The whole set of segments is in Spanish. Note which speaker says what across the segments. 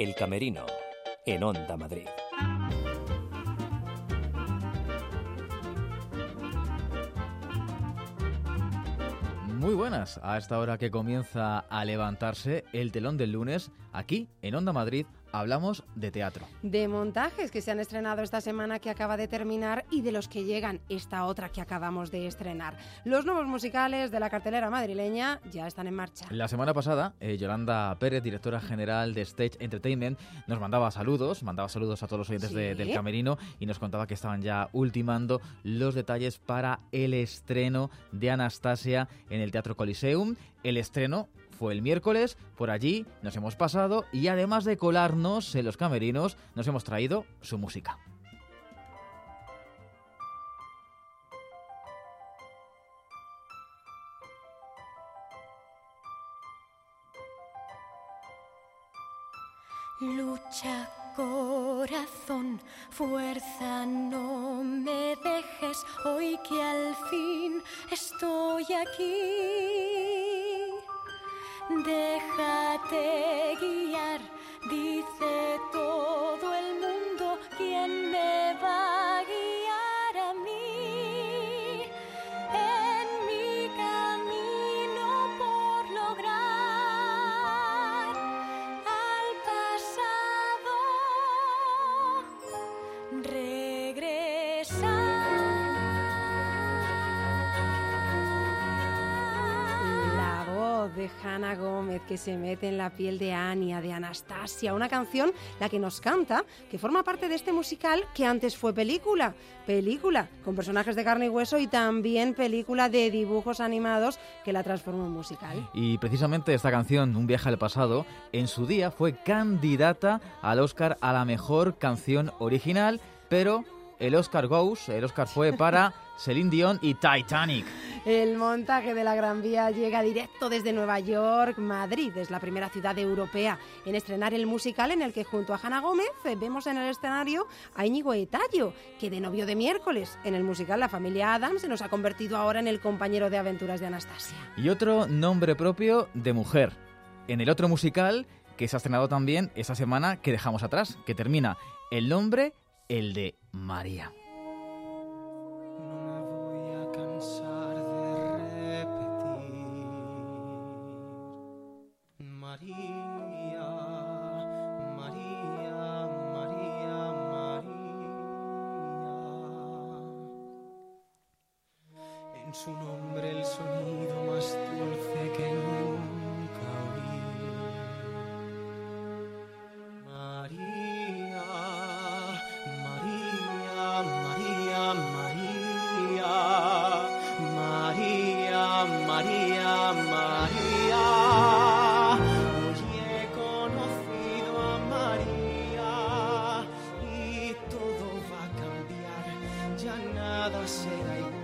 Speaker 1: El Camerino, en Onda Madrid.
Speaker 2: Muy buenas, a esta hora que comienza a levantarse el telón del lunes, aquí en Onda Madrid hablamos de teatro.
Speaker 3: De montajes que se han estrenado esta semana que acaba de terminar y de los que llegan esta otra que acabamos de estrenar. Los nuevos musicales de la cartelera madrileña ya están en marcha.
Speaker 2: La semana pasada, Yolanda Pérez, directora general de Stage Entertainment, nos mandaba saludos a todos los oyentes
Speaker 3: ¿Sí?
Speaker 2: del Camerino y nos contaba que estaban ya ultimando los detalles para el estreno de Anastasia en el Teatro Coliseum. El estreno fue el miércoles, por allí nos hemos pasado y además de colarnos en los camerinos, nos hemos traído su música.
Speaker 4: Lucha, corazón, fuerza, no me dejes, hoy que al fin estoy aquí. Déjate guiar, dice todo el mundo, ¿quién me va a guiar a mí? En mi camino por lograr al pasado regresar.
Speaker 3: La voz de Hanna Gómez que se mete en la piel de Anya, de Anastasia, una canción la que nos canta, que forma parte de este musical que antes fue película con personajes de carne y hueso y también película de dibujos animados que la transformó en musical.
Speaker 2: Y precisamente esta canción, Un viaje al pasado, en su día fue candidata al Oscar a la mejor canción original, pero el Oscar fue para Celine Dion y Titanic.
Speaker 3: El montaje de la Gran Vía llega directo desde Nueva York. Madrid es la primera ciudad europea en estrenar el musical en el que junto a Hanna Gómez vemos en el escenario a Íñigo Etallo, que de novio de miércoles en el musical La familia Addams se nos ha convertido ahora en el compañero de aventuras de Anastasia.
Speaker 2: Y otro nombre propio de mujer. En el otro musical que se ha estrenado también esta semana que dejamos atrás, que termina el nombre, el de María.
Speaker 5: En su nombre el sonido más dulce que nunca oí. María, María, María, María, María, María, María. Hoy he conocido a María y todo va a cambiar, ya nada será igual.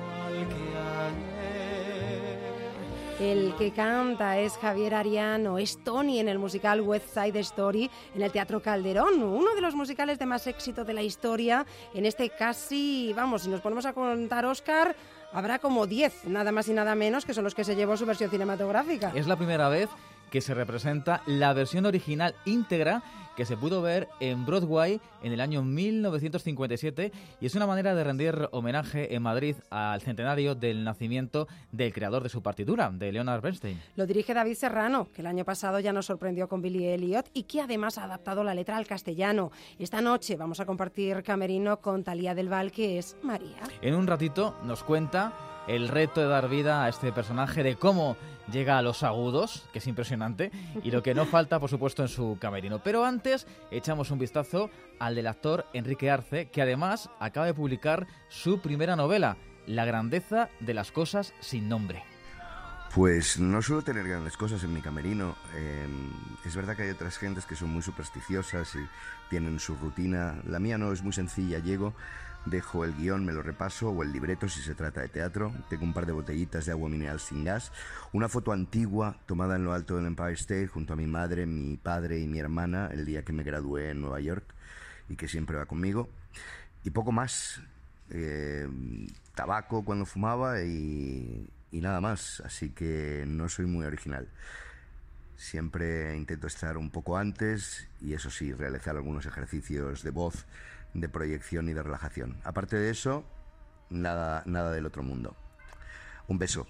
Speaker 3: El que canta es Javier Ariano, es Tony en el musical West Side Story en el Teatro Calderón, uno de los musicales de más éxito de la historia. En este casi, si nos ponemos a contar Oscar, habrá como 10, nada más y nada menos, que son los que se llevó su versión cinematográfica.
Speaker 2: Es la primera vez que se representa la versión original íntegra que se pudo ver en Broadway en el año 1957 y es una manera de rendir homenaje en Madrid al centenario del nacimiento del creador de su partitura, de Leonard Bernstein.
Speaker 3: Lo dirige David Serrano, que el año pasado ya nos sorprendió con Billy Elliot y que además ha adaptado la letra al castellano. Esta noche vamos a compartir camerino con Talía del Val, que es María.
Speaker 2: En un ratito nos cuenta el reto de dar vida a este personaje, de cómo llega a los agudos, que es impresionante, y lo que no falta, por supuesto, en su camerino. Pero antes echamos un vistazo al del actor Enrique Arce, que además acaba de publicar su primera novela, La grandeza de las cosas sin nombre.
Speaker 6: Pues no suelo tener grandes cosas en mi camerino. Es verdad que hay otras gentes que son muy supersticiosas y tienen su rutina. La mía no, es muy sencilla. Llego, dejo el guión, me lo repaso, o el libreto si se trata de teatro. Tengo un par de botellitas de agua mineral sin gas, una foto antigua tomada en lo alto del Empire State junto a mi madre, mi padre y mi hermana el día que me gradué en Nueva York y que siempre va conmigo, y poco más. Tabaco cuando fumaba y nada más, así que no soy muy original. Siempre intento estar un poco antes y, eso sí, realizar algunos ejercicios de voz, de proyección y de relajación. Aparte de eso, nada del otro mundo. Un beso.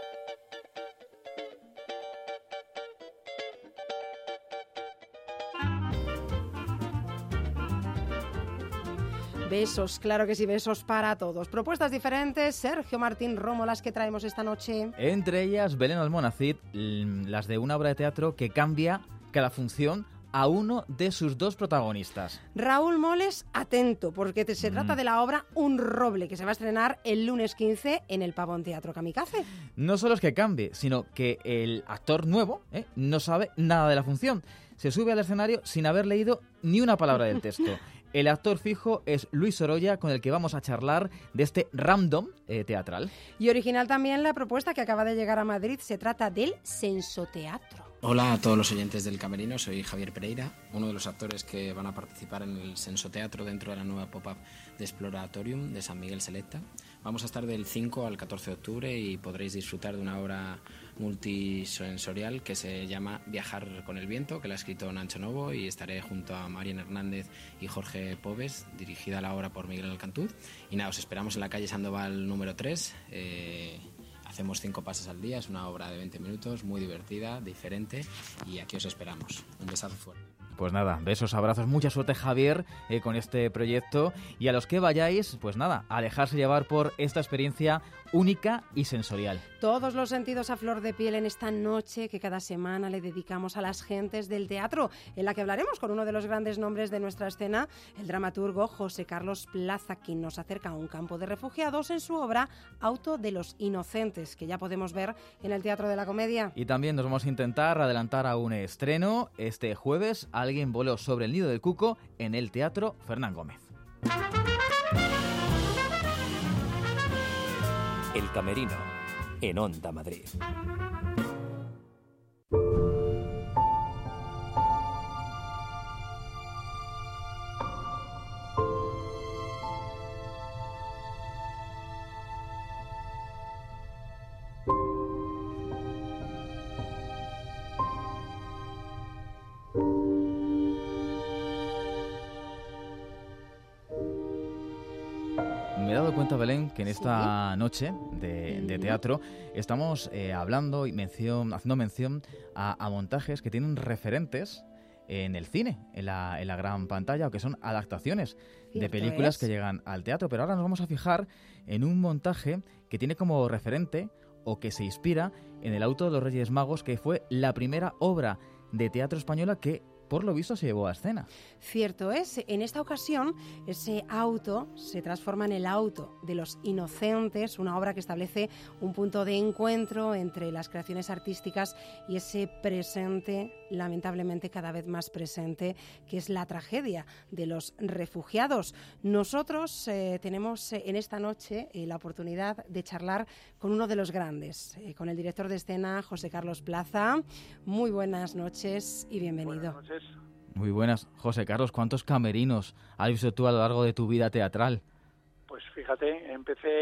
Speaker 3: Besos, claro que sí, besos para todos. Propuestas diferentes, Sergio Martín Romo, las que traemos esta noche.
Speaker 2: Entre ellas, Belén Almonacid, las de una obra de teatro que cambia cada función a uno de sus dos protagonistas.
Speaker 3: Raúl Moles, atento, porque se trata de la obra Un roble, que se va a estrenar el lunes 15 en el Pavón Teatro Kamikaze.
Speaker 2: No solo es que cambie, sino que el actor nuevo no sabe nada de la función. Se sube al escenario sin haber leído ni una palabra del texto. El actor fijo es Luis Sorolla, con el que vamos a charlar de este random teatral.
Speaker 3: Y original también la propuesta que acaba de llegar a Madrid. Se trata del Sensoteatro.
Speaker 7: Hola a todos los oyentes del Camerino, soy Javier Pereira, uno de los actores que van a participar en el Sensoteatro dentro de la nueva pop-up de Exploratorium de San Miguel Selecta. Vamos a estar del 5 al 14 de octubre y podréis disfrutar de una obra multisensorial que se llama Viajar con el viento, que la ha escrito Nacho Novo, y estaré junto a Marian Hernández y Jorge Pobes, dirigida la obra por Miguel Alcantuz. Y nada, os esperamos en la calle Sandoval número 3. Hacemos 5 pases al día, es una obra de 20 minutos, muy divertida, diferente, y aquí os esperamos. Un besazo fuerte.
Speaker 2: Pues nada, besos, abrazos, mucha suerte, Javier, con este proyecto. Y a los que vayáis, pues nada, a dejarse llevar por esta experiencia única y sensorial.
Speaker 3: Todos los sentidos a flor de piel en esta noche que cada semana le dedicamos a las gentes del teatro, en la que hablaremos con uno de los grandes nombres de nuestra escena, el dramaturgo José Carlos Plaza, quien nos acerca a un campo de refugiados en su obra Auto de los Inocentes, que ya podemos ver en el Teatro de la Comedia.
Speaker 2: Y también nos vamos a intentar adelantar a un estreno. Este jueves alguien voló sobre el nido del cuco en el Teatro Fernán Gómez.
Speaker 1: El Camerino, en Onda Madrid.
Speaker 2: Me he dado cuenta, Belén, que en esta noche de teatro estamos hablando y haciendo mención a montajes que tienen referentes en el cine, en la gran pantalla, o que son adaptaciones de películas que llegan al teatro. Pero ahora nos vamos a fijar en un montaje que tiene como referente o que se inspira en el Auto de los Reyes Magos, que fue la primera obra de teatro española que, por lo visto, se llevó a escena.
Speaker 3: Cierto es, en esta ocasión ese auto se transforma en el Auto de los Inocentes, una obra que establece un punto de encuentro entre las creaciones artísticas y ese presente, lamentablemente cada vez más presente, que es la tragedia de los refugiados. Nosotros tenemos en esta noche la oportunidad de charlar con uno de los grandes, con el director de escena, José Carlos Plaza. Muy buenas noches y bienvenido.
Speaker 8: Buenas noches.
Speaker 2: Muy buenas. José Carlos, ¿cuántos camerinos has visto tú a lo largo de tu vida teatral?
Speaker 8: Pues fíjate,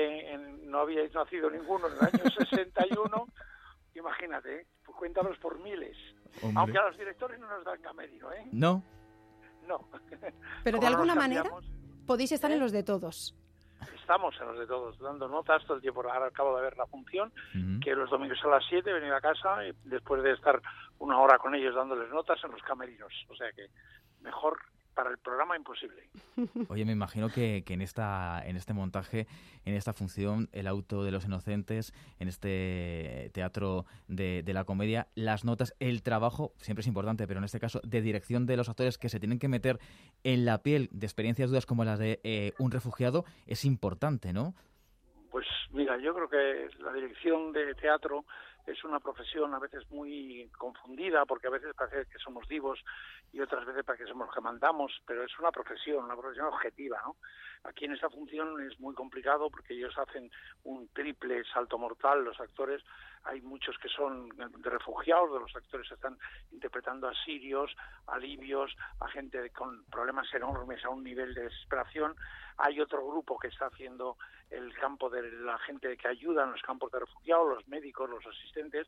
Speaker 8: no habíais nacido ninguno en el año 61, imagínate, pues cuéntalos por miles.
Speaker 2: Hombre.
Speaker 8: Aunque a los directores no nos dan camerino, ¿eh?
Speaker 2: No.
Speaker 8: No.
Speaker 3: Pero
Speaker 8: Como
Speaker 3: de alguna
Speaker 8: nos
Speaker 3: manera
Speaker 8: cambiamos,
Speaker 3: podéis estar en los de todos.
Speaker 8: estamos en los de todos, dando notas todo el tiempo. Ahora acabo de ver la función, que los domingos a las 7 he venido a casa y después de estar una hora con ellos dándoles notas en los camerinos. O sea que mejor para el programa imposible.
Speaker 2: Oye, me imagino que en este montaje, en esta función, el Auto de los Inocentes, en este teatro de la comedia, las notas, el trabajo, siempre es importante, pero en este caso, de dirección de los actores que se tienen que meter en la piel de experiencias duras como las de un refugiado, es importante, ¿no?
Speaker 8: Pues mira, yo creo que la dirección de teatro es una profesión a veces muy confundida, porque a veces parece que somos divos y otras veces parece que somos los que mandamos, pero es una profesión objetiva, ¿no? Aquí en esta función es muy complicado porque ellos hacen un triple salto mortal, los actores. Hay muchos que son de refugiados, de los actores están interpretando a sirios, a libios, a gente con problemas enormes a un nivel de desesperación. Hay otro grupo que está haciendo el campo de la gente que ayuda en los campos de refugiados, los médicos, los asistentes.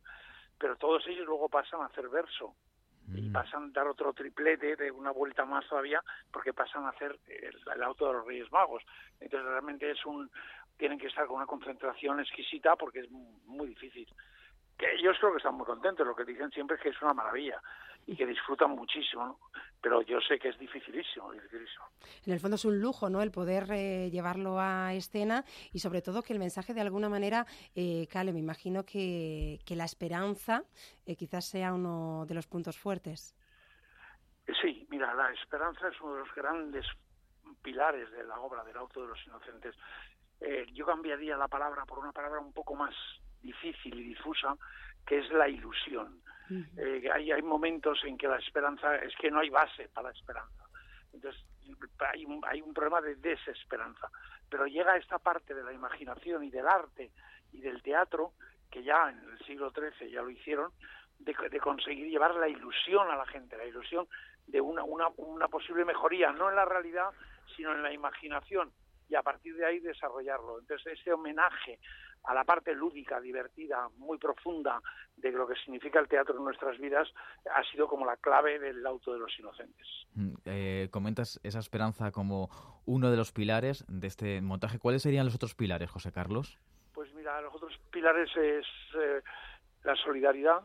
Speaker 8: pero todos ellos luego pasan a hacer verso y pasan a dar otro triplete de una vuelta más todavía, porque pasan a hacer el auto de los Reyes Magos. Entonces realmente tienen que estar con una concentración exquisita, porque es muy difícil. Que ellos creo que están muy contentos, lo que dicen siempre es que es una maravilla y que disfrutan muchísimo, ¿no? Pero yo sé que es dificilísimo.
Speaker 3: En el fondo es un lujo, ¿no?, el poder llevarlo a escena, y sobre todo que el mensaje de alguna manera cale. Me imagino que la esperanza quizás sea uno de los puntos fuertes.
Speaker 8: Sí, mira, la esperanza es uno de los grandes pilares de la obra del Auto de los Inocentes. Yo cambiaría la palabra por una palabra un poco más difícil y difusa, que es la ilusión. Hay momentos en que la esperanza es que no hay base para la esperanza. Entonces hay un problema de desesperanza. Pero llega esta parte de la imaginación y del arte y del teatro, que ya en el siglo XIII ya lo hicieron, de conseguir llevar la ilusión a la gente, la ilusión de una posible mejoría, no en la realidad, sino en la imaginación, y a partir de ahí desarrollarlo. Entonces ese homenaje a la parte lúdica, divertida, muy profunda de lo que significa el teatro en nuestras vidas ha sido como la clave del Auto de los Inocentes.
Speaker 2: Comentas esa esperanza como uno de los pilares de este montaje. ¿Cuáles serían los otros pilares, José Carlos?
Speaker 8: Pues mira, los otros pilares es la solidaridad,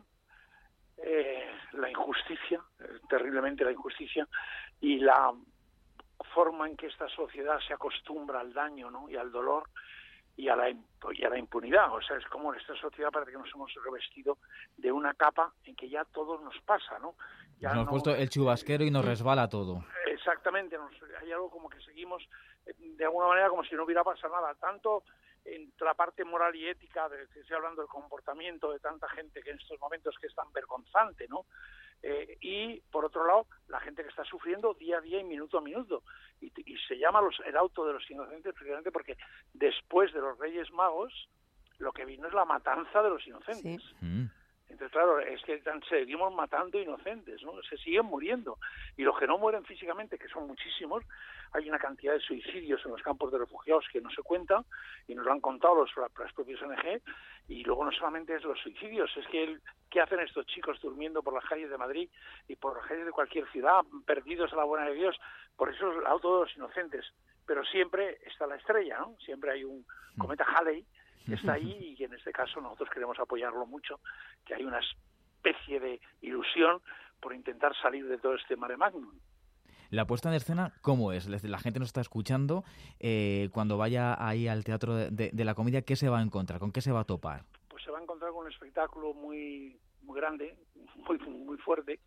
Speaker 8: la injusticia, terriblemente la injusticia, y la forma en que esta sociedad se acostumbra al daño, ¿no?, y al dolor, y a la impunidad. O sea, es como en esta sociedad parece que nos hemos revestido de una capa en que ya todo nos pasa, ¿no? Ya
Speaker 2: nos hemos puesto el chubasquero y nos resbala todo.
Speaker 8: Exactamente, hay algo como que seguimos de alguna manera como si no hubiera pasado nada, tanto en la parte moral y ética, estoy hablando del comportamiento de tanta gente que en estos momentos que es tan vergonzante, ¿no? Y por otro lado, la gente que está sufriendo día a día y minuto a minuto. Y se llama el Auto de los Inocentes precisamente porque después de los Reyes Magos lo que vino es la matanza de los inocentes. Sí. Entonces, claro, es que seguimos matando inocentes, ¿no? Se siguen muriendo. Y los que no mueren físicamente, que son muchísimos, hay una cantidad de suicidios en los campos de refugiados que no se cuenta, y nos lo han contado las propias ONG. Y luego no solamente es los suicidios, es que ¿qué hacen estos chicos durmiendo por las calles de Madrid y por las calles de cualquier ciudad, perdidos a la buena de Dios? Por eso es el Auto de los Inocentes. Pero siempre está la estrella, ¿no? Siempre hay un cometa Halley que está ahí, y en este caso nosotros queremos apoyarlo mucho, que hay una especie de ilusión por intentar salir de todo este mare magnum.
Speaker 2: La puesta en escena, ¿cómo es? La gente nos está escuchando, cuando vaya ahí al Teatro de la Comedia, ¿qué se va a encontrar? ¿Con qué se va a topar?
Speaker 8: Pues se va a encontrar con un espectáculo muy grande, muy fuerte,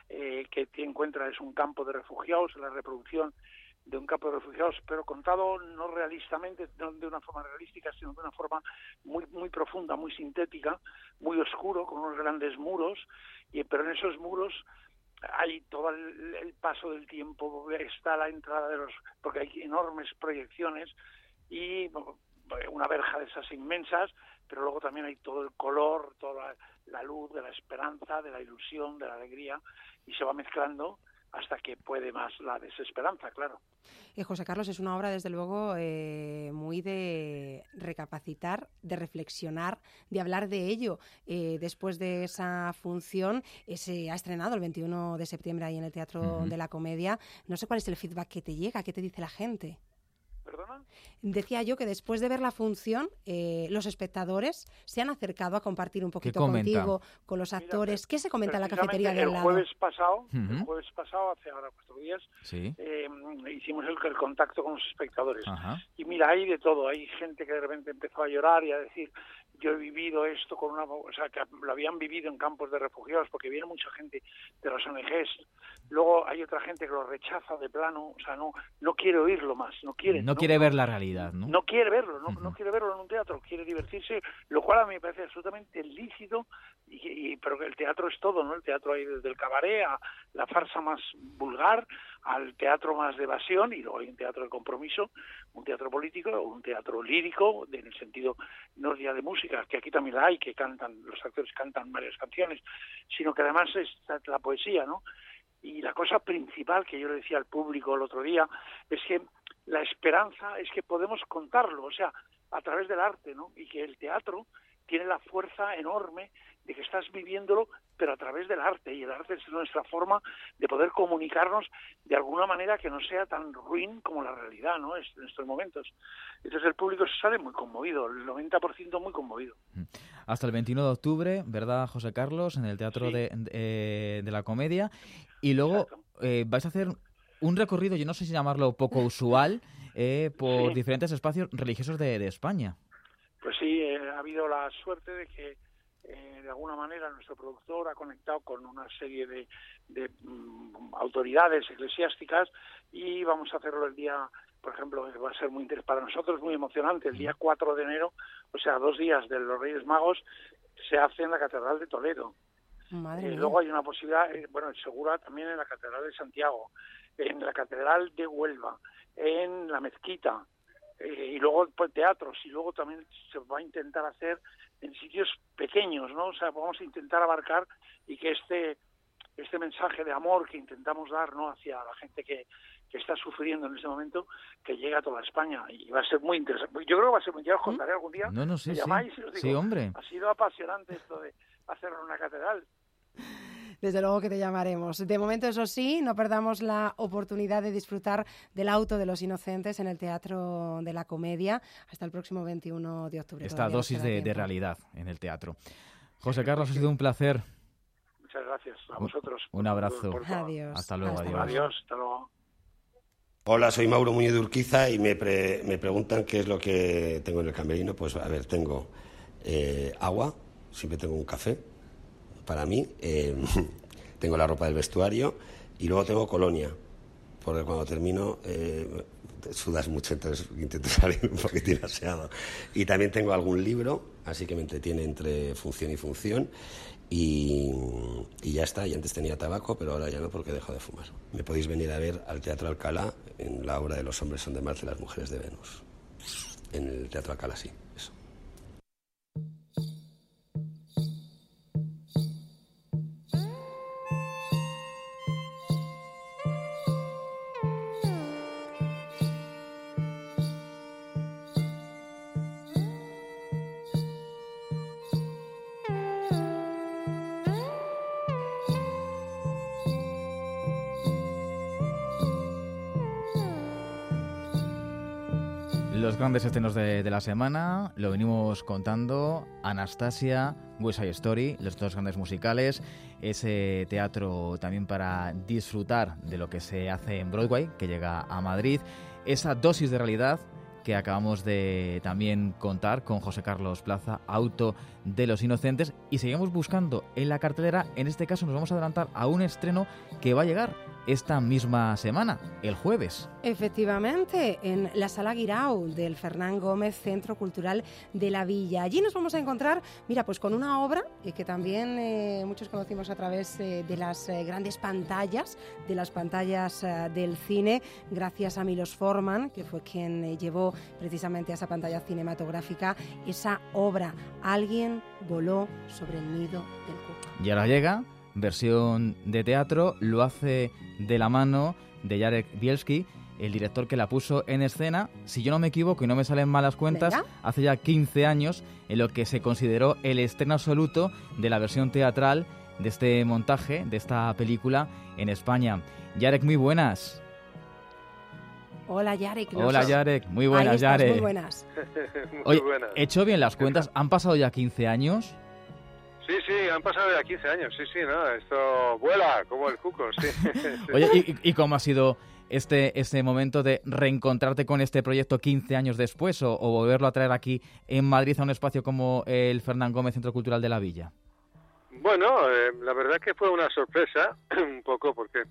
Speaker 8: que te encuentra, es un campo de refugiados, la reproducción de un campo de refugiados, pero contado no realistamente, no de una forma realística, sino de una forma muy profunda, muy sintética, muy oscuro, con unos grandes muros, pero en esos muros hay todo el paso del tiempo, está la entrada porque hay enormes proyecciones y una verja de esas inmensas, pero luego también hay todo el color, toda la luz de la esperanza, de la ilusión, de la alegría, y se va mezclando hasta que puede más la desesperanza, claro.
Speaker 3: José Carlos, es una obra, desde luego, muy de recapacitar, de reflexionar, de hablar de ello. Después de esa función, se ha estrenado el 21 de septiembre ahí en el Teatro de la Comedia. No sé cuál es el feedback que te llega, qué te dice la gente.
Speaker 8: ¿Perdona?
Speaker 3: Decía yo que después de ver la función, los espectadores se han acercado a compartir un poquito contigo, con los actores. ¿Qué se comenta en la cafetería de al lado?
Speaker 8: El jueves pasado, hace ahora 4 días, ¿sí? Hicimos el contacto con los espectadores. Ajá. Y mira, hay de todo. Hay gente que de repente empezó a llorar y a decir, yo he vivido esto que lo habían vivido en campos de refugiados, porque viene mucha gente de las ONGs. Luego hay otra gente que lo rechaza de plano, o sea, no quiere oirlo más, no quiere ver la realidad, ¿no? No quiere verlo, no quiere verlo en un teatro, quiere divertirse, lo cual a mí me parece absolutamente lícito, pero el teatro es todo, ¿no? El teatro hay desde el cabaret a la farsa más vulgar, al teatro más de evasión, y luego hay un teatro de compromiso, un teatro político, un teatro lírico, en el sentido no ya de música, que aquí también la hay, que los actores cantan varias canciones, sino que además es la poesía, ¿no? Y la cosa principal que yo le decía al público el otro día es que la esperanza es que podemos contarlo, o sea, a través del arte, ¿no? Y que el teatro tiene la fuerza enorme de que estás viviéndolo, pero a través del arte, y el arte es nuestra forma de poder comunicarnos de alguna manera que no sea tan ruin como la realidad, ¿no? En estos momentos. Entonces el público sale muy conmovido, el 90% muy conmovido.
Speaker 2: Hasta el 21 de octubre, ¿verdad, José Carlos? En el Teatro
Speaker 8: Sí.
Speaker 2: de la Comedia. Y luego vais a hacer un recorrido, yo no sé si llamarlo poco usual, por
Speaker 8: Sí.
Speaker 2: diferentes espacios religiosos de España.
Speaker 8: Pues sí, ha habido la suerte de que de alguna manera nuestro productor ha conectado con una serie de autoridades eclesiásticas y vamos a hacerlo el día, por ejemplo, va a ser para nosotros muy emocionante, el día 4 de enero, o sea, 2 días de los Reyes Magos, se hace en la Catedral de Toledo.
Speaker 3: Madre mía.
Speaker 8: Luego hay una posibilidad, segura también en la Catedral de Santiago, en la Catedral de Huelva, en la Mezquita, y luego pues, teatros, y luego también se va a intentar hacer en sitios pequeños, ¿no? O sea, vamos a intentar abarcar y que este mensaje de amor que intentamos dar, ¿no?, hacia la gente que está sufriendo en este momento, que llegue a toda España, y va a ser muy interesante. Yo creo que va a ser muy... Ya os contaré algún día.
Speaker 2: No, sí,
Speaker 8: me
Speaker 2: sí.
Speaker 8: llamáis y os digo,
Speaker 2: Sí, hombre.
Speaker 8: ha sido apasionante esto de hacerlo en una catedral.
Speaker 3: Desde luego que te llamaremos. De momento, eso sí, no perdamos la oportunidad de disfrutar del Auto de los Inocentes en el Teatro de la Comedia hasta el próximo 21 de octubre.
Speaker 2: Esta
Speaker 3: Todavía nos
Speaker 2: dosis
Speaker 3: queda
Speaker 2: de
Speaker 3: tiempo.
Speaker 2: realidad en el teatro. José Carlos, ha sido un placer.
Speaker 8: Muchas gracias a vosotros.
Speaker 2: Un abrazo.
Speaker 3: Adiós.
Speaker 2: Hasta luego,
Speaker 3: Hasta
Speaker 2: adiós.
Speaker 8: Adiós, hasta luego.
Speaker 9: Hola, soy Mauro Muñoz de Urquiza y me preguntan qué es lo que tengo en el camerino. Pues a ver, tengo agua, siempre tengo un café para mí, tengo la ropa del vestuario y luego tengo colonia, porque cuando termino sudas mucho, entonces intento salir un poquitín aseado. Y también tengo algún libro, así que me entretiene entre función y función. Y ya está, y antes tenía tabaco, pero ahora ya no, porque dejo de fumar. Me podéis venir a ver al Teatro Alcalá en la obra de Los hombres son de Marte y las mujeres de Venus. En el Teatro Alcalá, sí, eso.
Speaker 2: Los grandes estrenos de la semana, lo venimos contando, Anastasia, West Side Story, los dos grandes musicales, ese teatro también para disfrutar de lo que se hace en Broadway, que llega a Madrid, esa dosis de realidad que acabamos de también contar con José Carlos Plaza, Auto de los Inocentes, y seguimos buscando en la cartelera. En este caso nos vamos a adelantar a un estreno que va a llegar esta misma semana, el jueves.
Speaker 3: Efectivamente, en la Sala Guirao del Fernán Gómez Centro Cultural de la Villa. Allí nos vamos a encontrar, mira, pues con una obra que también muchos conocimos a través de las grandes pantallas, de las pantallas del cine, gracias a Milos Forman, que fue quien llevó precisamente a esa pantalla cinematográfica esa obra, Alguien voló sobre el nido del cuco.
Speaker 2: Y ahora llega, versión de teatro, lo hace de la mano de Jarek Bielski, el director que la puso en escena, si yo no me equivoco y no me salen malas cuentas,
Speaker 3: Venga.
Speaker 2: hace ya 15 años, en lo que se consideró el estreno absoluto de la versión teatral de este montaje, de esta película en España. Jarek, muy buenas.
Speaker 3: Hola, Yarek.
Speaker 2: Hola, Jarek. Muy
Speaker 3: Ahí
Speaker 2: buenas,
Speaker 3: estás,
Speaker 2: Jarek.
Speaker 3: muy buenas.
Speaker 2: Oye,
Speaker 10: buenas.
Speaker 2: ¿he hecho bien las cuentas? ¿Han pasado ya 15 años?
Speaker 10: Sí, han pasado ya 15 años, sí, no, esto vuela como el cuco, sí.
Speaker 2: Oye, ¿y cómo ha sido este momento de reencontrarte con este proyecto 15 años después o volverlo a traer aquí en Madrid a un espacio como el Fernán Gómez Centro Cultural de la Villa?
Speaker 10: Bueno, la verdad que fue una sorpresa, un poco, porque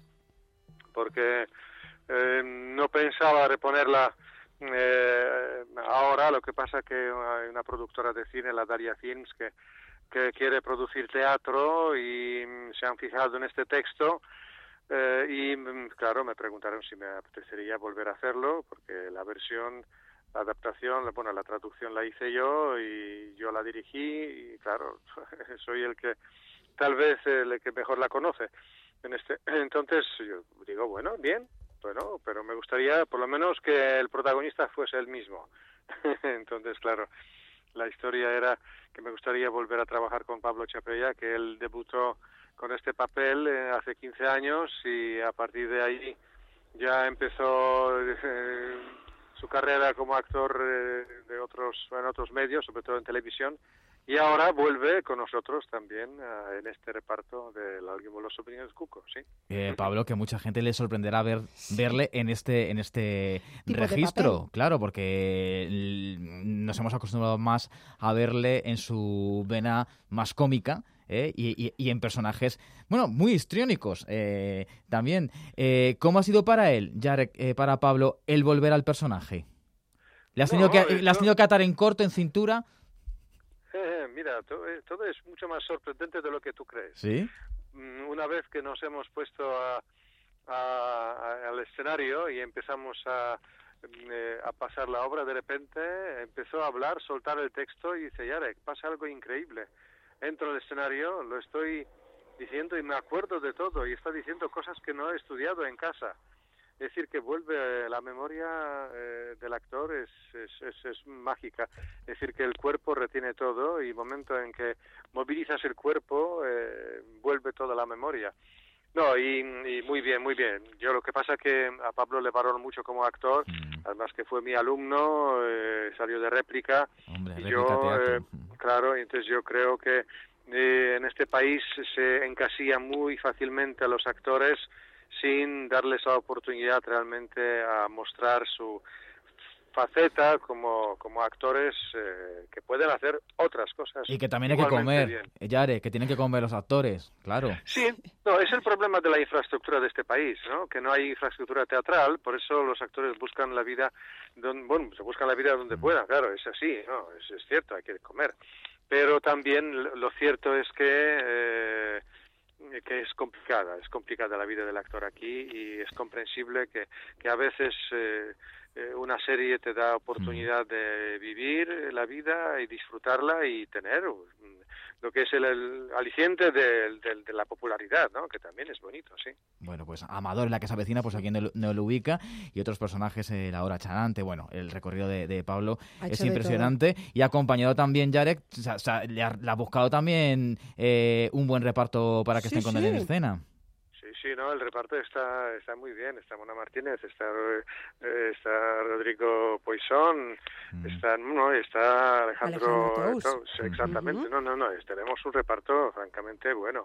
Speaker 10: no pensaba reponerla ahora. Lo que pasa que hay una productora de cine, la Daria Films, que quiere producir teatro y se han fijado en este texto y claro, me preguntaron si me apetecería volver a hacerlo, porque la adaptación, bueno, la traducción la hice yo y yo la dirigí y claro, soy el que tal vez el que mejor la conoce entonces yo digo, bueno, pero me gustaría por lo menos que el protagonista fuese el mismo. Entonces, claro, La historia era que me gustaría volver a trabajar con Pablo Chapella, que él debutó con este papel hace 15 años y a partir de ahí ya empezó su carrera como actor en otros medios, sobre todo en televisión, y ahora vuelve con nosotros también en este reparto del Alguien voló sobre el cuco, sí.
Speaker 2: Pablo, que mucha gente le sorprenderá verle en este registro, claro, porque nos hemos acostumbrado más a verle en su vena más cómica, y en personajes, bueno, muy histriónicos también. ¿Cómo ha sido para él, Jarek, para Pablo, el volver al personaje? ¿Le has tenido que atar en corto, en cintura?
Speaker 10: Mira, todo es mucho más sorprendente de lo que tú crees.
Speaker 2: ¿Sí?
Speaker 10: Una vez que nos hemos puesto al escenario y empezamos a pasar la obra, de repente empezó a hablar, soltar el texto y dice, Jarek, pasa algo increíble. Entro al escenario, lo estoy diciendo y me acuerdo de todo y está diciendo cosas que no he estudiado en casa. Es decir, que vuelve la memoria del actor es mágica. Es decir, que el cuerpo retiene todo y momento en que movilizas el cuerpo, vuelve toda la memoria. No, y muy bien, muy bien. Yo lo que pasa es que a Pablo le valoro mucho como actor, además que fue mi alumno, salió de réplica.
Speaker 2: Hombre,
Speaker 10: y
Speaker 2: réplica teatro.
Speaker 10: Claro, entonces yo creo que en este país se encasilla muy fácilmente a los actores sin darles la oportunidad realmente a mostrar su faceta como actores que pueden hacer otras cosas.
Speaker 2: Y que también hay que comer, Jarek, que tienen que comer los actores, claro.
Speaker 10: Sí, no, es el problema de la infraestructura de este país, ¿no? Que no hay infraestructura teatral, por eso los actores buscan la vida, se buscan la vida donde puedan, claro, es así, ¿no? Es cierto, hay que comer. Pero también lo cierto es que es complicada la vida del actor aquí y es comprensible que a veces una serie te da oportunidad de vivir la vida y disfrutarla y tener lo que es el aliciente de la popularidad, ¿no? Que también es bonito, sí.
Speaker 2: Bueno, pues Amador, la que se avecina, pues aquí no lo ubica, y otros personajes, la hora Charante, bueno, el recorrido de Pablo es impresionante, y acompañado también Jarek, le ha buscado también un buen reparto para que estén con él en escena.
Speaker 10: Sí, no, el reparto está muy bien. Está Mona Martínez, está Rodrigo Poisson, está Alejandro Tous, exactamente. No, tenemos un reparto francamente bueno.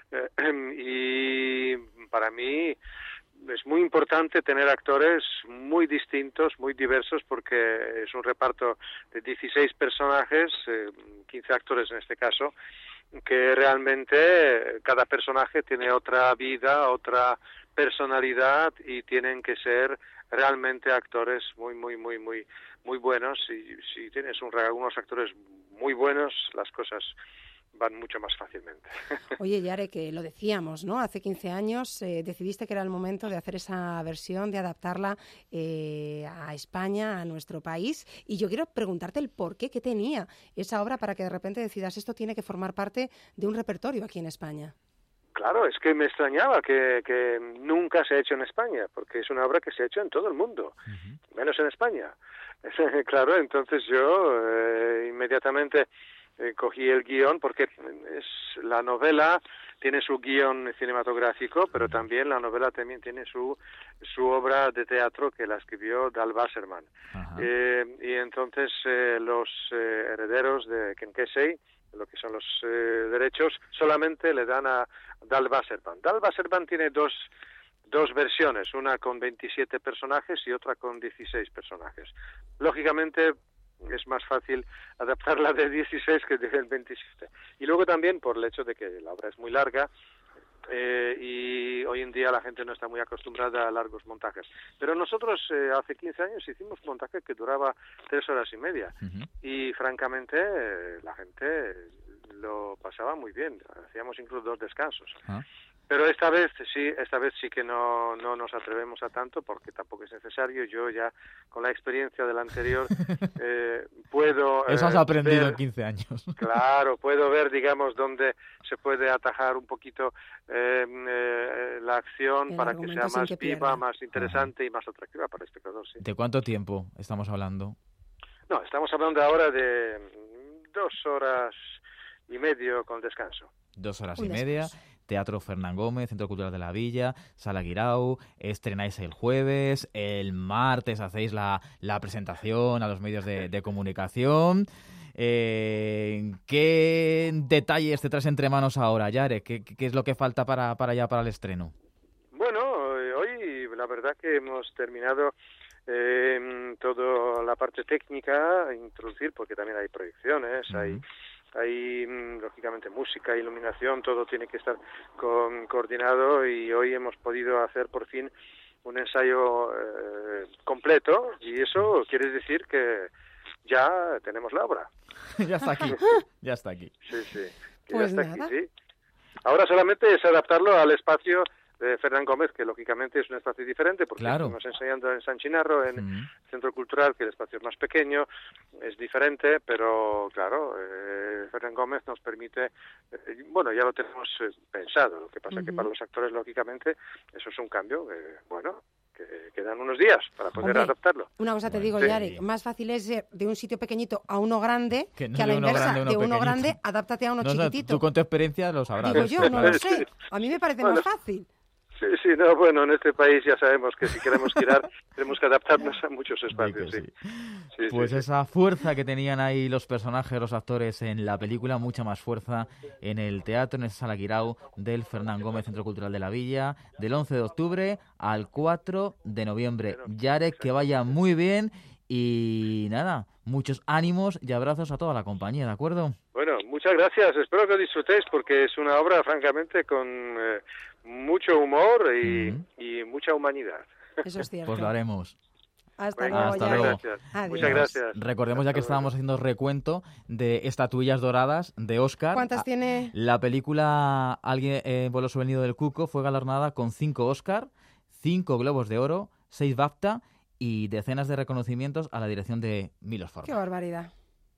Speaker 10: Y para mí es muy importante tener actores muy distintos, muy diversos, porque es un reparto de 16 personajes, 15 actores en este caso, que realmente cada personaje tiene otra vida, otra personalidad y tienen que ser realmente actores muy buenos. Y si tienes unos actores muy buenos, las cosas van mucho más fácilmente.
Speaker 3: Oye, Jarek, que lo decíamos, ¿no? Hace 15 años decidiste que era el momento de hacer esa versión, de adaptarla a España, a nuestro país. Y yo quiero preguntarte el porqué que tenía esa obra para que de repente decidas esto tiene que formar parte de un repertorio aquí en España.
Speaker 10: Claro, es que me extrañaba que nunca se ha hecho en España, porque es una obra que se ha hecho en todo el mundo, menos en España. Claro, entonces yo inmediatamente cogí el guión, porque la novela tiene su guión cinematográfico, pero también la novela también tiene su obra de teatro que la escribió Dal Wasserman. Y entonces los herederos de Ken Kesey, lo que son los derechos, solamente le dan a Dal Wasserman. Dal Wasserman tiene dos versiones, una con 27 personajes y otra con 16 personajes. Lógicamente es más fácil adaptarla de 16 que de 27. Y luego también por el hecho de que la obra es muy larga y hoy en día la gente no está muy acostumbrada a largos montajes. Pero nosotros hace 15 años hicimos un montaje que duraba 3 horas y media. Y francamente la gente lo pasaba muy bien. Hacíamos incluso 2 descansos. Pero esta vez sí que no nos atrevemos a tanto, porque tampoco es necesario. Yo ya, con la experiencia del anterior, puedo...
Speaker 2: Eso has aprendido en 15 años.
Speaker 10: Claro, puedo ver, digamos, dónde se puede atajar un poquito la acción para que sea más viva, más interesante y más atractiva para el espectador. Sí.
Speaker 2: ¿De cuánto tiempo estamos hablando?
Speaker 10: No, estamos hablando ahora de 2 horas y medio con descanso.
Speaker 2: 2 horas y media. Teatro Fernán Gómez, Centro Cultural de la Villa, Sala Guirao, estrenáis el jueves, el martes hacéis la presentación a los medios de comunicación. ¿Qué detalles te traes entre manos ahora, Yarek? ¿Qué es lo que falta para el estreno?
Speaker 10: Bueno, hoy la verdad que hemos terminado toda la parte técnica, introducir, porque también hay proyecciones, hay lógicamente música, iluminación, todo tiene que estar coordinado, y hoy hemos podido hacer por fin un ensayo completo, y eso quiere decir que ya tenemos la obra.
Speaker 2: Ya está aquí.
Speaker 10: Sí, que
Speaker 3: pues
Speaker 10: ya está
Speaker 3: nada.
Speaker 10: aquí, sí. Ahora solamente es adaptarlo al espacio de Fernán Gómez, que lógicamente es un espacio diferente, porque estamos ensayando en San Chinarro, en el Centro Cultural, que el espacio es más pequeño, es diferente, pero claro, Fernán Gómez nos permite, bueno, ya lo tenemos pensado, lo que pasa que para los actores, lógicamente, eso es un cambio, que dan unos días para poder adaptarlo.
Speaker 3: Una cosa te digo,
Speaker 10: sí.
Speaker 3: Yarek, más fácil es ir de un sitio pequeñito a uno grande que
Speaker 2: no
Speaker 3: a la
Speaker 2: de uno
Speaker 3: inversa,
Speaker 2: grande a uno
Speaker 3: de uno
Speaker 2: pequeñito.
Speaker 3: grande, adáptate a uno chiquitito.
Speaker 2: Tú con tu experiencia lo sabrás.
Speaker 3: Digo yo, no lo sé. A mí me parece más fácil.
Speaker 10: Sí, no, bueno, en este país ya sabemos que si queremos tirar, tenemos que adaptarnos a muchos espacios, sí.
Speaker 2: Pues esa fuerza que tenían ahí los personajes, los actores en la película, mucha más fuerza en el teatro, en esa Sala Guirao del Fernán Gómez, Centro Cultural de la Villa, del 11 de octubre al 4 de noviembre. Yarek, que vaya muy bien y nada, muchos ánimos y abrazos a toda la compañía, ¿de acuerdo?
Speaker 10: Bueno, muchas gracias, espero que disfrutéis, porque es una obra, francamente, con mucho humor y mucha humanidad.
Speaker 3: Eso es cierto.
Speaker 2: Pues lo haremos.
Speaker 3: Hasta
Speaker 10: Venga,
Speaker 3: luego,
Speaker 2: hasta luego.
Speaker 3: Adiós.
Speaker 10: Muchas gracias.
Speaker 2: Recordemos ya que estábamos haciendo recuento de estatuillas doradas de Oscar.
Speaker 3: ¿Cuántas tiene?
Speaker 2: La película Alguien voló sobre el nido del cuco fue galardonada con 5 Oscar, 5 Globos de Oro, 6 BAFTA y decenas de reconocimientos a la dirección de Milos Forman.
Speaker 3: Qué barbaridad.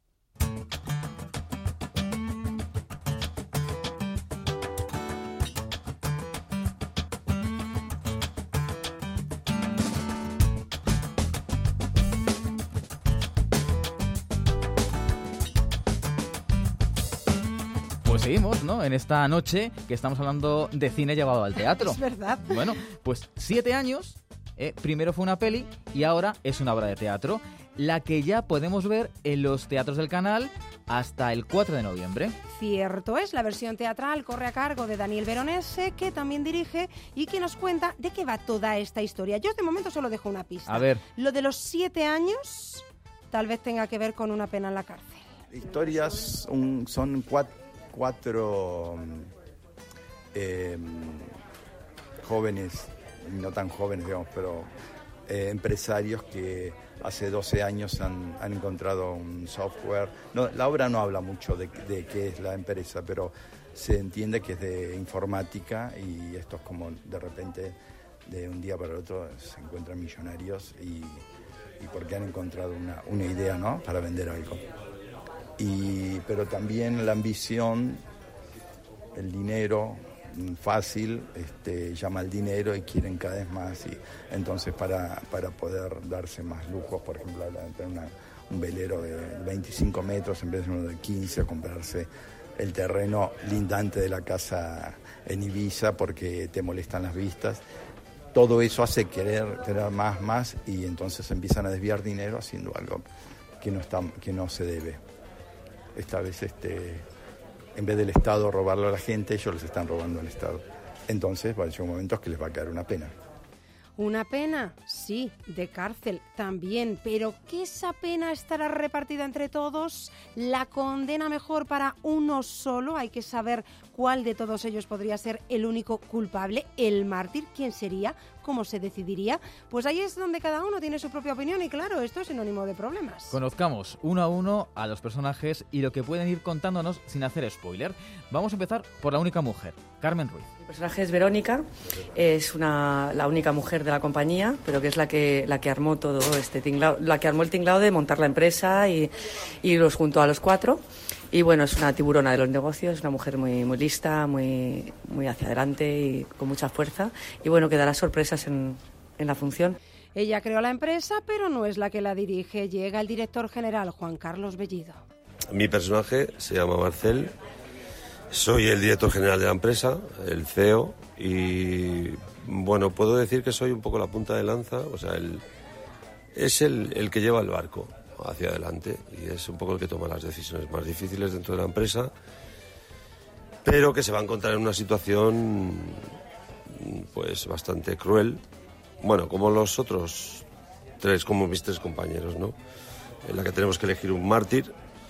Speaker 2: Pues seguimos, ¿no? En esta noche que estamos hablando de cine llevado al teatro.
Speaker 3: Es verdad.
Speaker 2: Bueno, pues 7 años, primero fue una peli y ahora es una obra de teatro, la que ya podemos ver en los teatros del canal hasta el 4 de noviembre.
Speaker 3: Cierto es, la versión teatral corre a cargo de Daniel Veronese, que también dirige y que nos cuenta de qué va toda esta historia. Yo de momento solo dejo una pista.
Speaker 2: A ver.
Speaker 3: Lo de los 7 años tal vez tenga que ver con una pena en la cárcel.
Speaker 11: Historias son cuatro jóvenes, no tan jóvenes, digamos, pero empresarios que hace 12 años han encontrado un software. No, la obra no habla mucho de qué es la empresa, pero se entiende que es de informática, y esto es como de repente, de un día para el otro, se encuentran millonarios y porque han encontrado una idea, ¿no?, para vender algo. Pero también la ambición, el dinero fácil, llama al dinero y quieren cada vez más, y entonces para poder darse más lujos, por ejemplo, tener un velero de 25 metros en vez de uno de 15, o comprarse el terreno lindante de la casa en Ibiza porque te molestan las vistas. Todo eso hace querer tener más, y entonces empiezan a desviar dinero haciendo algo que no se debe. Esta vez, en vez del Estado robarlo a la gente, ellos les están robando al Estado. Entonces, va a llegar un momento que les va a caer una pena.
Speaker 3: Una pena, sí, de cárcel también, pero que esa pena estará repartida entre todos. La condena mejor para uno solo, hay que saber cuál de todos ellos podría ser el único culpable, el mártir. ¿Quién sería? ¿Cómo se decidiría? Pues ahí es donde cada uno tiene su propia opinión, y claro, esto es sinónimo de problemas.
Speaker 2: Conozcamos uno a uno a los personajes y lo que pueden ir contándonos sin hacer spoiler. Vamos a empezar por la única mujer, Carmen Ruiz.
Speaker 12: Mi personaje es Verónica, es la única mujer de la compañía, pero que es la que armó todo este tinglado, la que armó el tinglado de montar la empresa y los juntó a los 4. Y bueno, es una tiburona de los negocios, una mujer muy, muy lista, muy, muy hacia adelante y con mucha fuerza. Y bueno, que dará sorpresas en la función.
Speaker 3: Ella creó la empresa, pero no es la que la dirige. Llega el director general, Juan Carlos Bellido.
Speaker 9: Mi personaje se llama Marcel, soy el director general de la empresa, el CEO, y bueno, puedo decir que soy un poco la punta de lanza, o sea, es el que lleva el barco hacia adelante y es un poco el que toma las decisiones más difíciles dentro de la empresa, pero que se va a encontrar en una situación pues bastante cruel, bueno, como los otros como mis tres compañeros, ¿no? En la que tenemos que elegir un mártir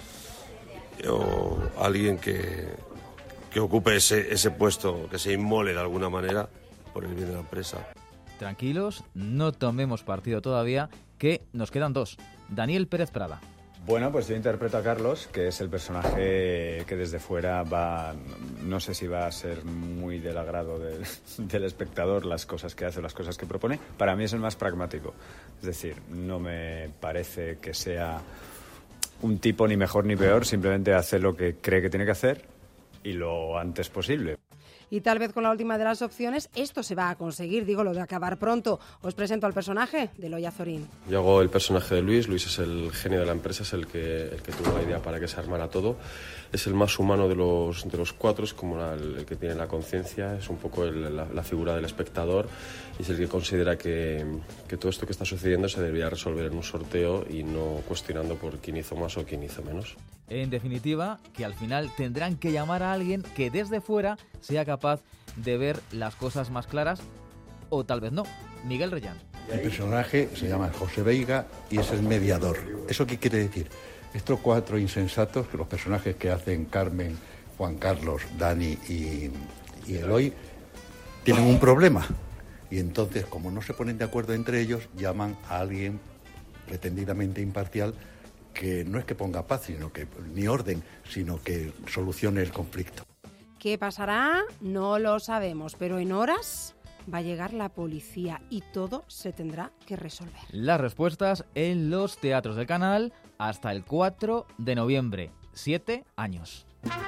Speaker 9: o alguien que ocupe ese puesto, que se inmole de alguna manera por el bien de la empresa.
Speaker 2: Tranquilos, no tomemos partido todavía, que nos quedan dos. Daniel Pérez Prada.
Speaker 13: Bueno, pues yo interpreto a Carlos, que es el personaje que desde fuera no sé si va a ser muy del agrado del espectador, las cosas que hace, las cosas que propone. Para mí es el más pragmático. Es decir, no me parece que sea un tipo ni mejor ni peor, simplemente hace lo que cree que tiene que hacer y lo antes posible.
Speaker 3: Y tal vez con la última de las opciones esto se va a conseguir, digo, lo de acabar pronto. Os presento al personaje de Eloy Azorín.
Speaker 14: Yo hago el personaje de Luis. Luis es el genio de la empresa, es el que tuvo la idea para que se armara todo. Es el más humano de los cuatro, es como el que tiene la conciencia, es un poco la figura del espectador y es el que considera que todo esto que está sucediendo se debería resolver en un sorteo y no cuestionando por quién hizo más o quién hizo menos.
Speaker 2: En definitiva, que al final tendrán que llamar a alguien que desde fuera sea capaz de ver las cosas más claras, o tal vez no. Miguel Reyán.
Speaker 15: El personaje se llama José Veiga y es el mediador. ¿Eso qué quiere decir? Estos cuatro insensatos, que los personajes que hacen Carmen, Juan Carlos, Dani y Eloy, tienen un problema. Y entonces, como no se ponen de acuerdo entre ellos, llaman a alguien pretendidamente imparcial que no es que ponga paz, ni orden, sino que solucione el conflicto.
Speaker 3: ¿Qué pasará? No lo sabemos, pero en horas va a llegar la policía y todo se tendrá que resolver.
Speaker 2: Las respuestas en los teatros del canal hasta el 4 de noviembre. 7 años.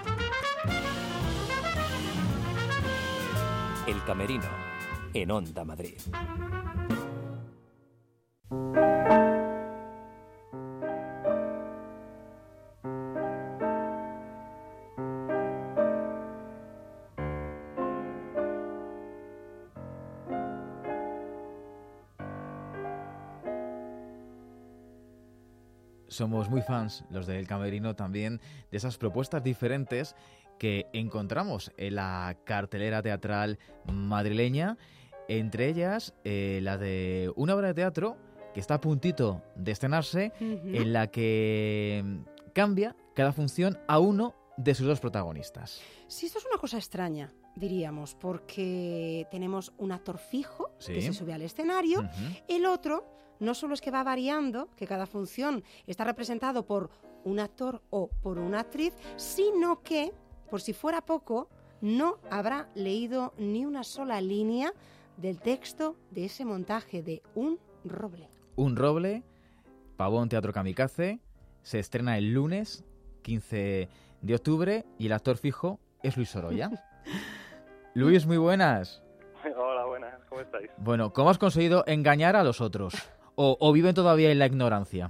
Speaker 1: El Camerino, en Onda Madrid.
Speaker 2: Somos muy fans, los del Camerino también, de esas propuestas diferentes que encontramos en la cartelera teatral madrileña, entre ellas la de una obra de teatro que está a puntito de estrenarse, en la que cambia cada función a uno de sus dos protagonistas.
Speaker 3: Sí, esto es una cosa extraña, diríamos, porque tenemos un actor fijo que se sube al escenario, el otro no solo es que va variando, que cada función está representado por un actor o por una actriz, sino que, por si fuera poco, no habrá leído ni una sola línea del texto de ese montaje de Un roble.
Speaker 2: Un roble, Pavón Teatro Kamikaze, se estrena el lunes 15 de octubre y el actor fijo es Luis Sorolla. Luis, muy buenas.
Speaker 16: Hola, buenas, ¿cómo estáis?
Speaker 2: Bueno, ¿cómo has conseguido engañar a los otros? ¿O viven todavía en la ignorancia?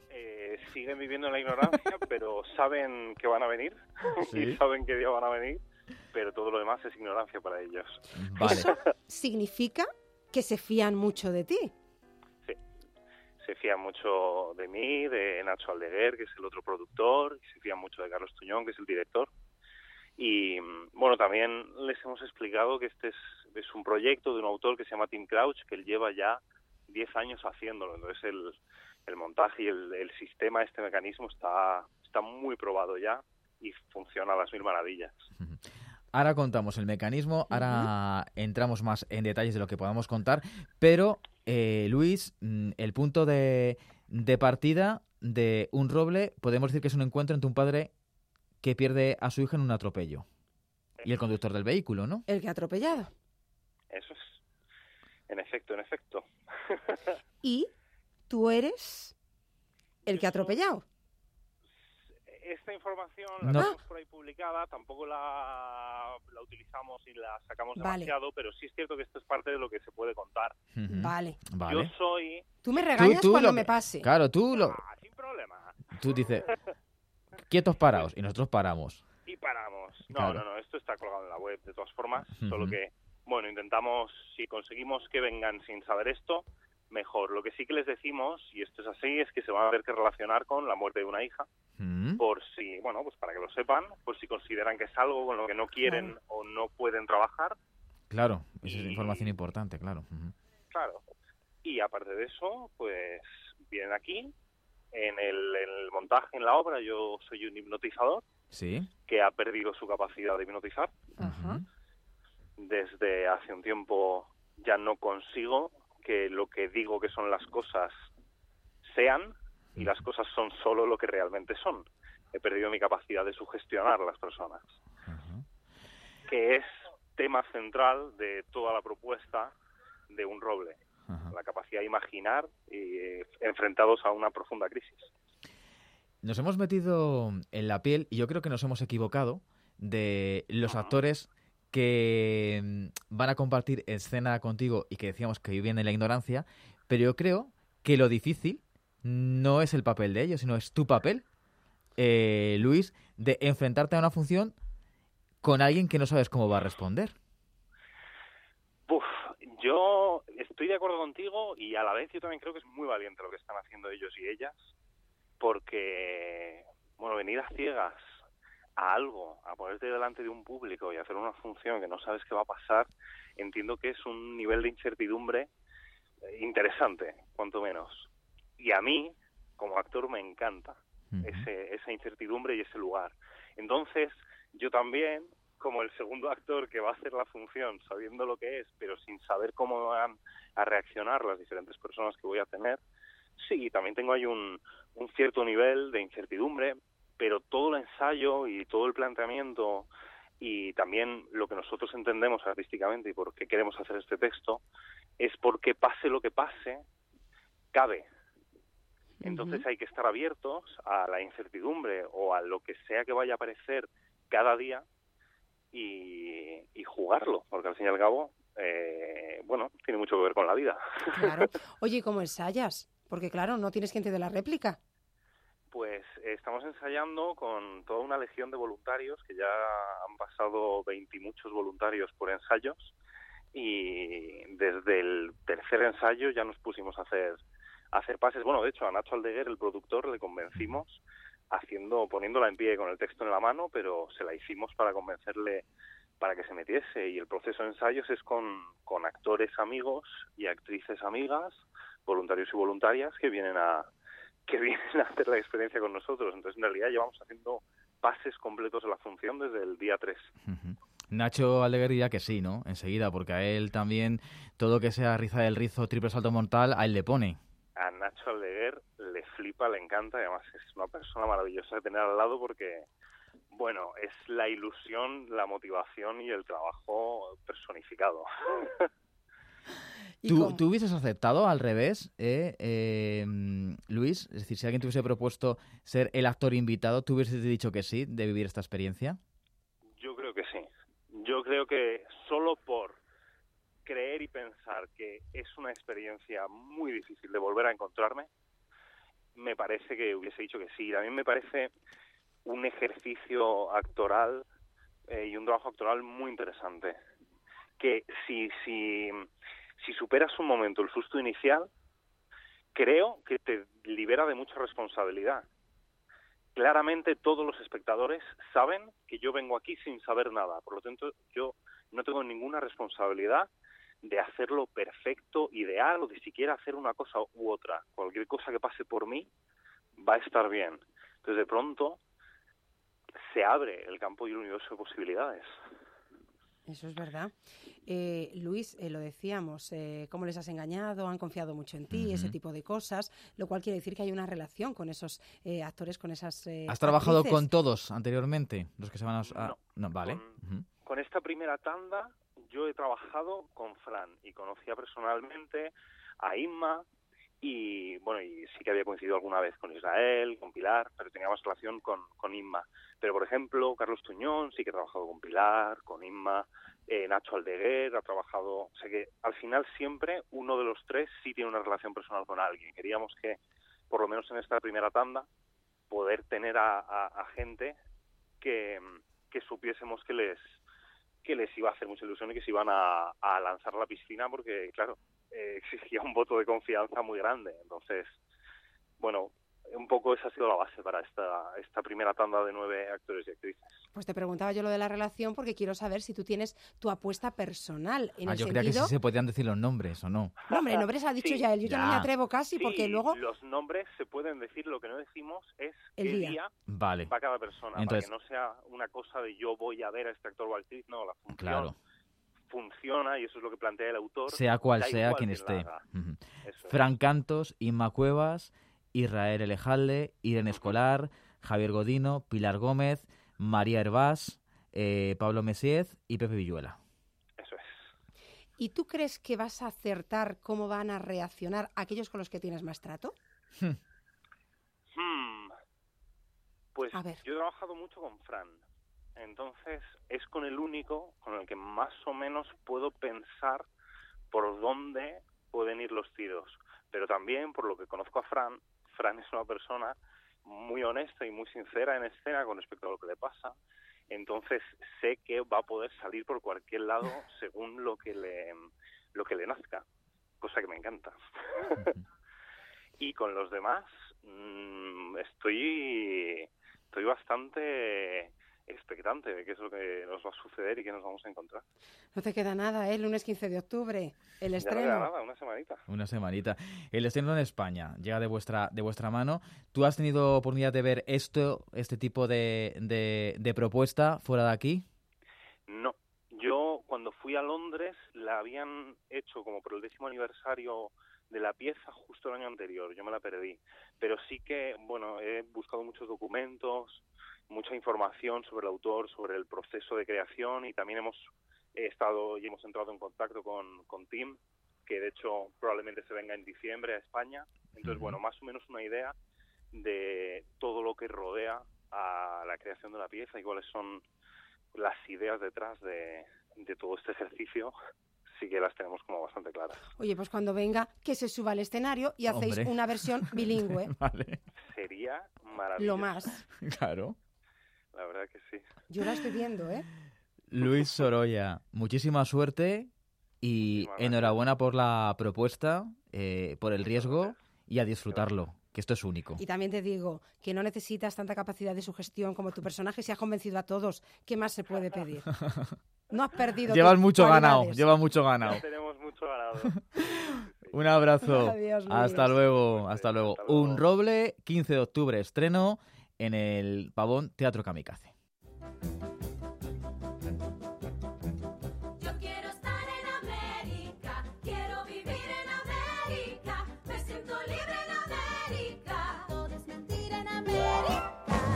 Speaker 16: Siguen viviendo en la ignorancia, pero saben que van a venir y saben qué día van a venir, pero todo lo demás es ignorancia para ellos.
Speaker 2: Vale.
Speaker 3: ¿Eso significa que se fían mucho de ti?
Speaker 16: Sí, se fían mucho de mí, de Nacho Aldeguer, que es el otro productor, y se fían mucho de Carlos Tuñón, que es el director. Y bueno, también les hemos explicado que este es un proyecto de un autor que se llama Tim Crouch, que él lleva ya 10 años haciéndolo. Entonces el montaje y el sistema, este mecanismo está muy probado ya y funciona a las mil maravillas.
Speaker 2: Ahora contamos el mecanismo, ahora entramos más en detalles de lo que podamos contar, pero Luis, el punto de partida de Un roble, podemos decir que es un encuentro entre un padre que pierde a su hija en un atropello y el conductor del vehículo, ¿no?
Speaker 3: El que ha atropellado.
Speaker 16: Eso es. En efecto.
Speaker 3: ¿Y tú eres el que ha atropellado?
Speaker 16: Esta información la tenemos por ahí publicada, tampoco la utilizamos y la sacamos demasiado, pero sí es cierto que esto es parte de lo que se puede contar.
Speaker 3: Vale.
Speaker 16: Yo soy...
Speaker 3: Tú me regañas cuando me pase.
Speaker 2: Claro, tú lo...
Speaker 16: sin problema.
Speaker 2: Tú dices... quietos parados, y nosotros paramos.
Speaker 16: Y paramos.
Speaker 2: Claro.
Speaker 16: No, esto está colgado en la web de todas formas, solo que, bueno, intentamos, si conseguimos que vengan sin saber esto, mejor. Lo que sí que les decimos, y esto es así, es que se van a tener que relacionar con la muerte de una hija, por si, bueno, pues para que lo sepan, por si consideran que es algo con lo que no quieren o no pueden trabajar.
Speaker 2: Claro, esa es información importante, claro.
Speaker 16: Claro. Y aparte de eso, pues vienen aquí, en el montaje, en la obra, yo soy un hipnotizador.
Speaker 2: Sí.
Speaker 16: Que ha perdido su capacidad de hipnotizar. Desde hace un tiempo ya no consigo que lo que digo que son las cosas sean, y las cosas son solo lo que realmente son. He perdido mi capacidad de sugestionar a las personas, que es tema central de toda la propuesta de Un Roble. La capacidad de imaginar y enfrentados a una profunda crisis.
Speaker 2: Nos hemos metido en la piel, y yo creo que nos hemos equivocado, de los actores que van a compartir escena contigo y que decíamos que viven en la ignorancia, pero yo creo que lo difícil no es el papel de ellos, sino es tu papel, Luis, de enfrentarte a una función con alguien que no sabes cómo va a responder.
Speaker 16: Yo estoy de acuerdo contigo, y a la vez yo también creo que es muy valiente lo que están haciendo ellos y ellas, porque, bueno, venir a ciegas a algo, a ponerte delante de un público y hacer una función que no sabes qué va a pasar, entiendo que es un nivel de incertidumbre interesante, cuanto menos. Y a mí, como actor, me encanta esa incertidumbre y ese lugar. Entonces, yo también, como el segundo actor que va a hacer la función, sabiendo lo que es, pero sin saber cómo van a reaccionar las diferentes personas que voy a tener, sí, también tengo ahí un cierto nivel de incertidumbre, pero todo el ensayo y todo el planteamiento y también lo que nosotros entendemos artísticamente y por qué queremos hacer este texto es porque pase lo que pase, cabe. Entonces hay que estar abiertos a la incertidumbre o a lo que sea que vaya a aparecer cada día y jugarlo, porque al fin y al cabo, bueno, tiene mucho que ver con la vida.
Speaker 3: Claro. Oye, ¿y cómo ensayas? Porque claro, no tienes quien te dé la réplica.
Speaker 16: Pues estamos ensayando con toda una legión de voluntarios, que ya han pasado 20 y muchos voluntarios por ensayos, y desde el tercer ensayo ya nos pusimos a hacer pases. Bueno, de hecho, a Nacho Aldeguer, el productor, le convencimos poniéndola en pie con el texto en la mano, pero se la hicimos para convencerle para que se metiese, y el proceso de ensayos es con actores amigos y actrices amigas, voluntarios y voluntarias que vienen a hacer la experiencia con nosotros. Entonces, en realidad, llevamos haciendo pases completos de la función desde el día 3.
Speaker 2: Nacho Aldeguer diría que sí, ¿no? Enseguida, porque a él también todo que sea riza del rizo, triple salto mortal, a él le pone.
Speaker 16: A Nacho Aldeguer le flipa, le encanta, y además es una persona maravillosa de tener al lado porque, bueno, es la ilusión, la motivación y el trabajo personificado.
Speaker 2: ¿Tú hubieses aceptado al revés, Luis? Es decir, si alguien te hubiese propuesto ser el actor invitado, ¿tú hubieses dicho que sí, de vivir esta experiencia?
Speaker 16: Yo creo que sí. Yo creo que solo por creer y pensar que es una experiencia muy difícil de volver a encontrarme, me parece que hubiese dicho que sí. También me parece un ejercicio actoral y un trabajo actoral muy interesante. Que si superas un momento el susto inicial, creo que te libera de mucha responsabilidad. Claramente todos los espectadores saben que yo vengo aquí sin saber nada, por lo tanto yo no tengo ninguna responsabilidad de hacerlo perfecto, ideal, o de siquiera hacer una cosa u otra. Cualquier cosa que pase por mí va a estar bien. Entonces de pronto se abre el campo y el universo de posibilidades.
Speaker 3: Eso es verdad. Luis, lo decíamos, cómo les has engañado, han confiado mucho en ti, ese tipo de cosas, lo cual quiere decir que hay una relación con esos actores, con esas
Speaker 2: ¿Has trabajado con todos anteriormente? Los que se van a... No, vale.
Speaker 16: Con esta primera tanda yo he trabajado con Fran y conocía personalmente a Inma y, bueno, y sí que había coincidido alguna vez con Israel, con Pilar, pero tenía más relación con Inma. Pero, por ejemplo, Carlos Tuñón sí que ha trabajado con Pilar, con Inma, Nacho Aldeguer ha trabajado... O sea que al final siempre uno de los tres sí tiene una relación personal con alguien. Queríamos que, por lo menos en esta primera tanda, poder tener a gente que supiésemos que les iba a hacer mucha ilusión y que se iban a lanzar a la piscina, porque, claro, exigía un voto de confianza muy grande. Entonces, bueno, un poco esa ha sido la base para esta primera tanda de 9 actores y actrices.
Speaker 3: Pues te preguntaba yo lo de la relación porque quiero saber si tú tienes tu apuesta personal.
Speaker 2: Yo creía que sí se podían decir los nombres, ¿o no?
Speaker 3: No, hombre, nombres ha dicho ya él. Yo ya no me atrevo casi porque luego...
Speaker 16: los nombres se pueden decir, lo que no decimos es
Speaker 3: el
Speaker 16: qué día
Speaker 2: vale.
Speaker 16: va cada persona,
Speaker 2: Entonces,
Speaker 16: para que no sea una cosa de yo voy a ver a este actor o actriz, no, la función
Speaker 2: claro.
Speaker 16: funciona y eso es lo que plantea el autor.
Speaker 2: Sea cual sea quien esté. Fran Cantos, Inma Cuevas, Israel Elejalde, Irene Escolar, Javier Godino, Pilar Gómez, María Hervás, Pablo Messiez y Pepe Villuela.
Speaker 16: Eso es.
Speaker 3: ¿Y tú crees que vas a acertar cómo van a reaccionar aquellos con los que tienes más trato?
Speaker 16: Pues yo he trabajado mucho con Fran, entonces es con el único con el que más o menos puedo pensar por dónde pueden ir los tiros, pero también por lo que conozco a Fran es una persona muy honesta y muy sincera en escena con respecto a lo que le pasa, entonces sé que va a poder salir por cualquier lado según lo que le nazca, cosa que me encanta. Y con los demás estoy bastante expectante de qué es lo que nos va a suceder y qué nos vamos a encontrar.
Speaker 3: No te queda nada, el lunes 15 de octubre, el estreno.
Speaker 16: Ya no queda nada, una semanita.
Speaker 2: El estreno en España llega de vuestra mano. ¿Tú has tenido oportunidad de ver este tipo de propuesta fuera de aquí?
Speaker 16: No. Yo cuando fui a Londres la habían hecho como por el 10º aniversario de la pieza justo el año anterior. Yo me la perdí. Pero sí que, bueno, he buscado muchos documentos, mucha información sobre el autor, sobre el proceso de creación y también hemos entrado en contacto con Tim, que de hecho probablemente se venga en diciembre a España. Entonces, bueno, más o menos una idea de todo lo que rodea a la creación de la pieza y cuáles son las ideas detrás de todo este ejercicio. Sí que las tenemos como bastante claras.
Speaker 3: Oye, pues cuando venga, que se suba al escenario y hacéis una versión bilingüe.
Speaker 2: Vale.
Speaker 16: Sería maravilloso.
Speaker 3: Lo más.
Speaker 2: Claro.
Speaker 16: La verdad que sí.
Speaker 3: Yo la estoy viendo, ¿eh?
Speaker 2: Luis Sorolla, muchísima suerte y enhorabuena por la propuesta, por el riesgo y a disfrutarlo, que esto es único.
Speaker 3: Y también te digo que no necesitas tanta capacidad de sugestión como tu personaje, si has convencido a todos. ¿Qué más se puede pedir? No has perdido.
Speaker 2: Llevas mucho ganado. Tenemos mucho ganado. Un abrazo.
Speaker 3: Adiós,
Speaker 2: hasta luego. Un Roble, 15 de octubre, estreno en el Pavón Teatro Kamikaze.
Speaker 4: Yo quiero estar en América, quiero vivir en América, me siento libre en América, todo es mentira en América.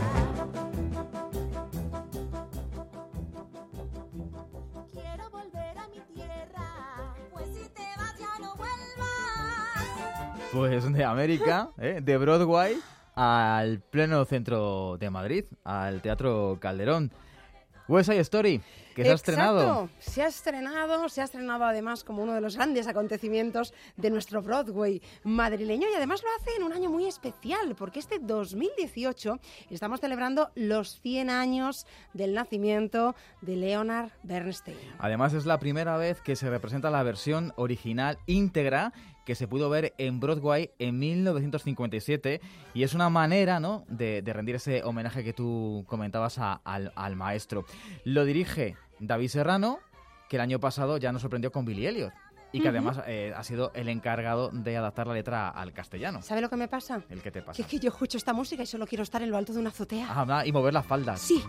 Speaker 4: Quiero volver a mi tierra, pues si te vas ya no vuelvas.
Speaker 2: Pues de América, de Broadway al pleno centro de Madrid, al Teatro Calderón. West Side Story, que se ha estrenado.
Speaker 3: Se ha estrenado además como uno de los grandes acontecimientos de nuestro Broadway madrileño y además lo hace en un año muy especial porque este 2018 estamos celebrando los 100 años del nacimiento de Leonard Bernstein.
Speaker 2: Además es la primera vez que se representa la versión original íntegra que se pudo ver en Broadway en 1957 y es una manera, ¿no?, de rendir ese homenaje que tú comentabas al maestro. Lo dirige David Serrano, que el año pasado ya nos sorprendió con Billy Elliot y que además ha sido el encargado de adaptar la letra al castellano.
Speaker 3: ¿Sabe lo que me pasa?
Speaker 2: ¿El qué te pasa?
Speaker 3: Que es que yo escucho esta música y solo quiero estar en lo alto de una azotea.
Speaker 2: Y mover las faldas.
Speaker 3: Sí.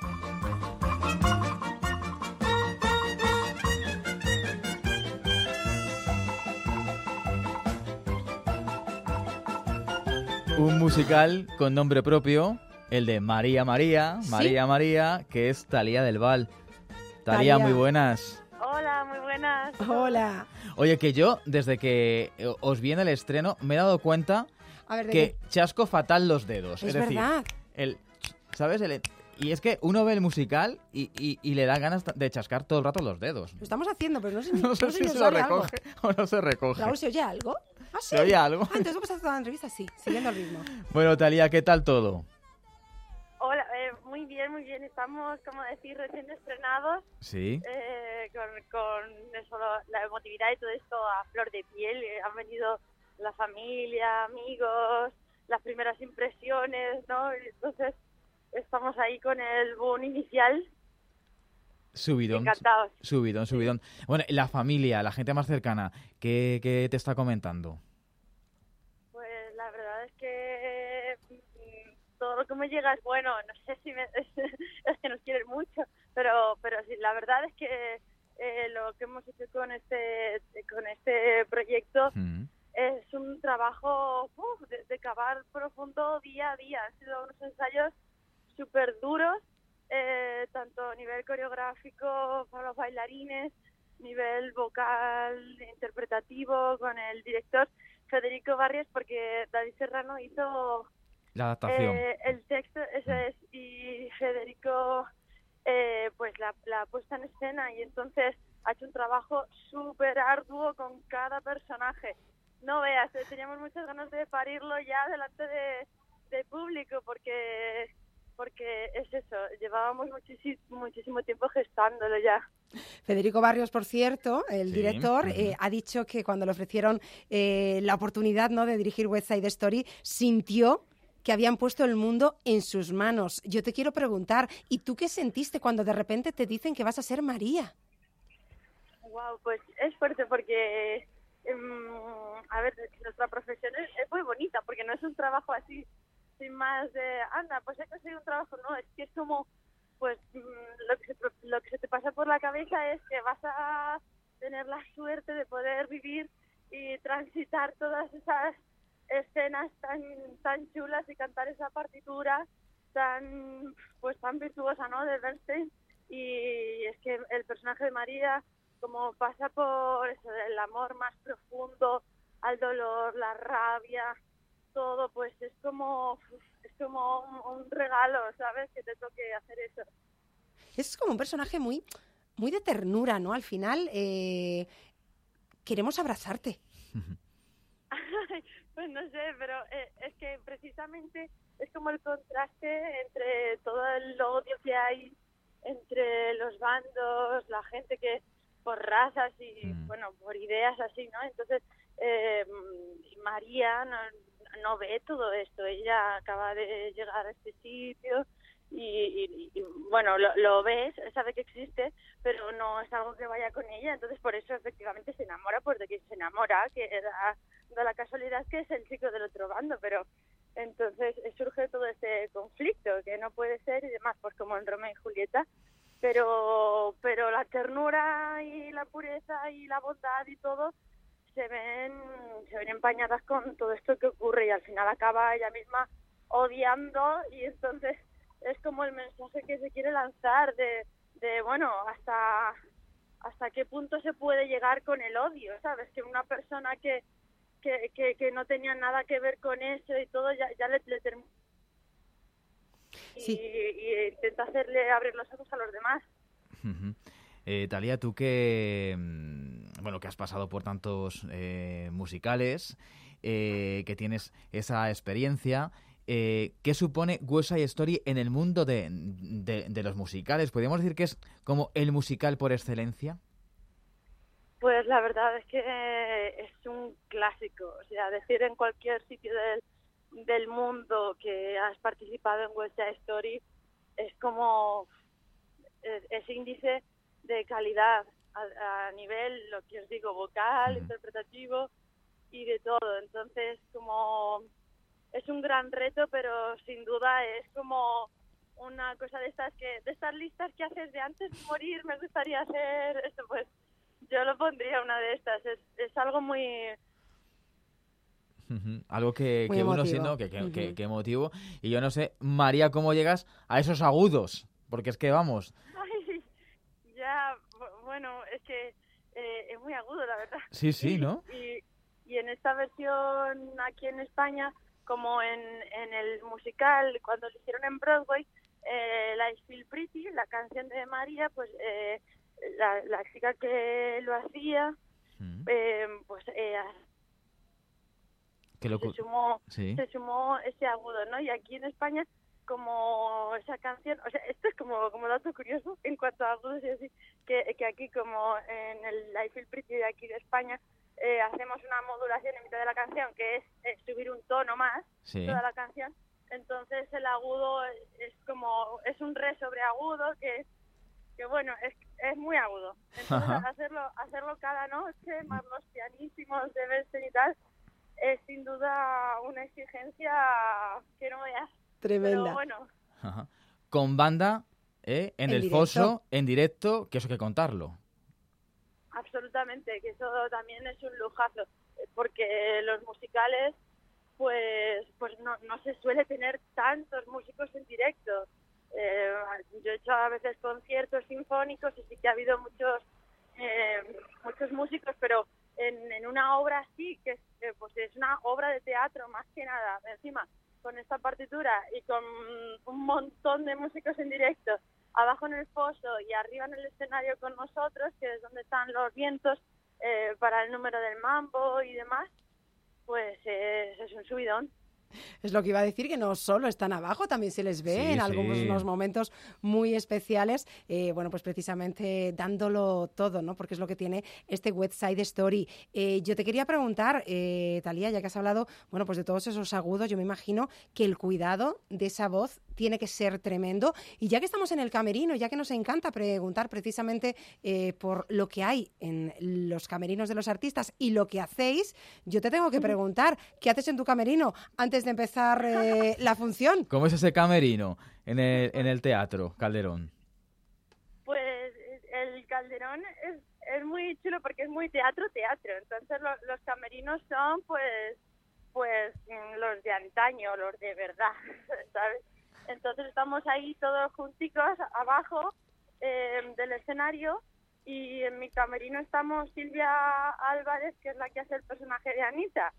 Speaker 2: Un musical con nombre propio, el de María María, María María, que es Thalía del Val. Thalía, muy buenas.
Speaker 17: Hola, muy buenas.
Speaker 3: Hola.
Speaker 2: Oye, que yo, desde que os vi en el estreno, me he dado cuenta que chasco fatal los dedos.
Speaker 3: Es verdad.
Speaker 2: Decir, ¿sabes? Y es que uno ve el musical y le da ganas de chascar todo el rato los dedos.
Speaker 3: Lo estamos haciendo, pero no sé
Speaker 2: si se lo recoge o no se recoge.
Speaker 3: Raúl, ¿se oye algo? ¿Ah, sí?
Speaker 2: ¿Se oye algo?
Speaker 3: Ah, entonces vamos a hacer toda la entrevista, sí, siguiendo el ritmo.
Speaker 2: Bueno, Thalía, ¿qué tal todo?
Speaker 17: Hola, muy bien, muy bien. Estamos, como decir, recién estrenados.
Speaker 2: Sí.
Speaker 17: Con eso, la emotividad y todo esto a flor de piel. Han venido la familia, amigos, las primeras impresiones, ¿no? Entonces, estamos ahí con el boom inicial.
Speaker 2: Subidón.
Speaker 17: Encantados.
Speaker 2: Subidón. Bueno, la familia, la gente más cercana, ¿qué te está comentando?
Speaker 17: Pues la verdad es que todo lo que me llega es bueno. No sé si es que nos quieren mucho, pero sí, la verdad es que lo que hemos hecho con este proyecto es un trabajo de cavar profundo día a día. Han sido unos ensayos súper duros, tanto a nivel coreográfico para los bailarines, nivel vocal, interpretativo, con el director Federico Barrios, porque David Serrano hizo
Speaker 2: La adaptación.
Speaker 17: el texto, ese es, y Federico pues la puesta en escena, y entonces ha hecho un trabajo súper arduo con cada personaje. No veas, teníamos muchas ganas de parirlo ya delante de público, porque es eso, llevábamos muchísimo tiempo gestándolo ya.
Speaker 3: Federico Barrios, por cierto, el
Speaker 2: Sí,
Speaker 3: director,
Speaker 2: ujú.
Speaker 3: ha dicho que cuando le ofrecieron la oportunidad, ¿no?, de dirigir West Side Story, sintió que habían puesto el mundo en sus manos. Yo te quiero preguntar, ¿y tú qué sentiste cuando de repente te dicen que vas a ser María?
Speaker 17: Wow, pues es fuerte porque, a ver, nuestra profesión es muy bonita, porque no es un trabajo así, sin más de, anda, pues he conseguido un trabajo, no, es que es como, pues lo que se te pasa por la cabeza es que vas a tener la suerte de poder vivir y transitar todas esas escenas tan chulas y cantar esa partitura tan virtuosa, ¿no?, de Bernstein. Y es que el personaje de María, como pasa por eso, el amor más profundo, al dolor, la rabia, todo, pues es como un regalo, ¿sabes?, que te toque hacer eso.
Speaker 3: Es como un personaje muy de ternura, ¿no? Al final queremos abrazarte.
Speaker 17: Pues no sé, pero es que precisamente es como el contraste entre todo el odio que hay entre los bandos, la gente que por razas y, bueno, por ideas así, ¿no? Entonces, María no ve todo esto. Ella acaba de llegar a este sitio y bueno, lo ve, sabe que existe, pero no es algo que vaya con ella. Entonces, por eso efectivamente se enamora, pues de que se enamora, que da la casualidad que es el chico del otro bando, pero entonces surge todo este conflicto que no puede ser y demás, pues como en Romeo y Julieta, pero la ternura y la pureza y la bondad y todo se ven empañadas con todo esto que ocurre, y al final acaba ella misma odiando, y entonces es como el mensaje que se quiere lanzar de bueno, hasta qué punto se puede llegar con el odio, ¿sabes? Que una persona que no tenía nada que ver con eso y todo, ya le termina.
Speaker 3: Sí.
Speaker 17: Y intenta hacerle abrir los ojos a los demás.
Speaker 2: Thalía, tú que has pasado por tantos musicales, que tienes esa experiencia, ¿qué supone West Side Story en el mundo de los musicales? ¿Podríamos decir que es como el musical por excelencia?
Speaker 17: Pues la verdad es que es un clásico. O sea, decir en cualquier sitio del mundo que has participado en West Side Story es como es índice de calidad a nivel, lo que os digo, vocal, interpretativo y de todo. Entonces, como es un gran reto, pero sin duda es como una cosa de estas listas que haces de antes de morir, me gustaría hacer esto, pues yo lo pondría una de estas. Es algo muy...
Speaker 2: Algo que
Speaker 3: Muy
Speaker 2: uno
Speaker 3: emotivo.
Speaker 2: sí, ¿no? Que emotivo. Y yo no sé, María, ¿cómo llegas a esos agudos? Porque es que vamos...
Speaker 17: Ay, ya, bueno, es que es muy agudo, la verdad.
Speaker 2: Sí, ¿no?
Speaker 17: Y en esta versión aquí en España, como en el musical, cuando lo hicieron en Broadway, la I Feel Pretty, la canción de María, pues la chica que lo hacía, pues se sumó ese agudo, ¿no? Y aquí en España, como esa canción, o sea, esto es como dato curioso en cuanto a agudos y así, que aquí como en el I Feel Pretty de aquí de España, hacemos una modulación en mitad de la canción que es subir un tono más toda la canción. Entonces el agudo es un re sobre agudo que bueno, es muy agudo. Entonces hacerlo cada noche, más los pianísimos de Bernstein y tal, es sin duda una exigencia que no veas.
Speaker 3: Tremenda.
Speaker 17: Pero bueno.
Speaker 2: Con banda, en el
Speaker 3: directo.
Speaker 2: foso, en directo, que eso hay que contarlo.
Speaker 17: Absolutamente, que eso también es un lujazo, porque los musicales pues no se suele tener tantos músicos en directo. Yo he hecho a veces conciertos sinfónicos y sí que ha habido muchos músicos, pero en una obra así, que pues es una obra de teatro más que nada, encima con esta partitura y con un montón de músicos en directo, abajo en el foso y arriba en el escenario con nosotros, que es donde están los vientos para el número del mambo y demás, pues es un subidón.
Speaker 3: Es lo que iba a decir, que no solo están abajo, también se les ve en algunos momentos muy especiales, bueno, pues precisamente dándolo todo, ¿no? Porque es lo que tiene este West Side Story. Yo te quería preguntar, Thalía, ya que has hablado, bueno, pues de todos esos agudos, yo me imagino que el cuidado de esa voz tiene que ser tremendo. Y ya que estamos en el camerino, ya que nos encanta preguntar precisamente por lo que hay en los camerinos de los artistas y lo que hacéis, yo te tengo que preguntar, ¿qué haces en tu camerino antes de empezar la función?
Speaker 2: ¿Cómo es ese camerino en el Teatro Calderón?
Speaker 17: Pues el Calderón es muy chulo porque es muy teatro. Entonces los camerinos son pues los de antaño, los de verdad, ¿sabes? Entonces estamos ahí todos junticos abajo del escenario, y en mi camerino estamos Silvia Álvarez, que es la que hace el personaje de Anita.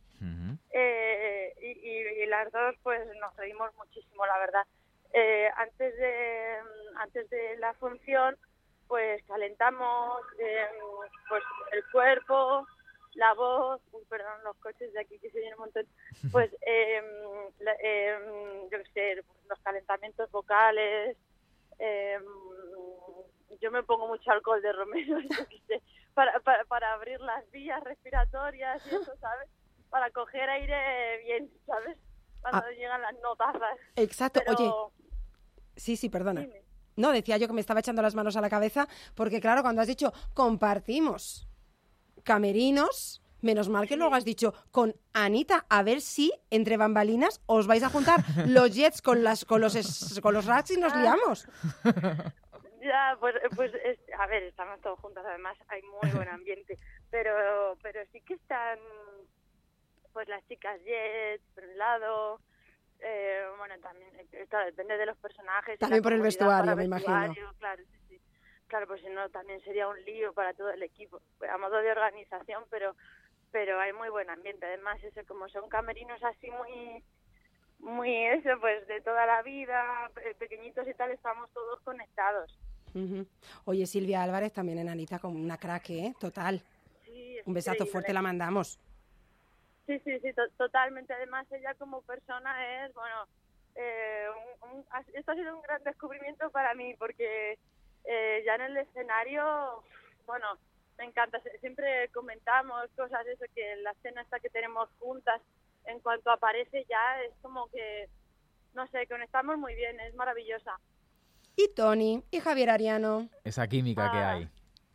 Speaker 17: Y las dos pues nos reímos muchísimo, la verdad. Antes de la función pues calentamos pues el cuerpo, la voz, perdón, los coches de aquí que se vienen un montón, pues yo qué sé, los calentamientos vocales, yo me pongo mucho alcohol de romero, yo qué sé, para abrir las vías respiratorias y eso, ¿sabes? Para coger aire bien, ¿sabes? Cuando llegan las notazas.
Speaker 3: Exacto.
Speaker 17: Pero...
Speaker 3: Oye, sí, perdona.
Speaker 17: Dime.
Speaker 3: No, decía yo que me estaba echando las manos a la cabeza, porque claro, cuando has dicho compartimos camerinos, menos mal que luego has dicho con Anita, a ver si entre bambalinas os vais a juntar los jets con los racks y nos liamos.
Speaker 17: Ya, pues a ver, estamos todos juntos, además hay muy buen ambiente, pero sí que están pues las chicas jets por un lado, bueno, también, claro, depende de los personajes.
Speaker 3: También por el vestuario, me imagino.
Speaker 17: Claro, sí. Claro, pues si no, también sería un lío para todo el equipo, a modo de organización, pero hay muy buen ambiente. Además, eso, como son camerinos así muy eso, pues de toda la vida, pequeñitos y tal, estamos todos conectados.
Speaker 3: Uh-huh. Oye, Silvia Álvarez, también en Anita, como una crack, total.
Speaker 17: Sí,
Speaker 3: un besazo fuerte la mandamos.
Speaker 17: Sí, totalmente. Además, ella como persona es, bueno, esto ha sido un gran descubrimiento para mí, porque ya en el escenario, bueno, me encanta. Siempre comentamos cosas, eso, que la escena esta que tenemos juntas, en cuanto aparece ya, es como que, no sé, conectamos muy bien, es maravillosa.
Speaker 3: Y Tony, y Javier Ariano.
Speaker 2: Esa química que hay.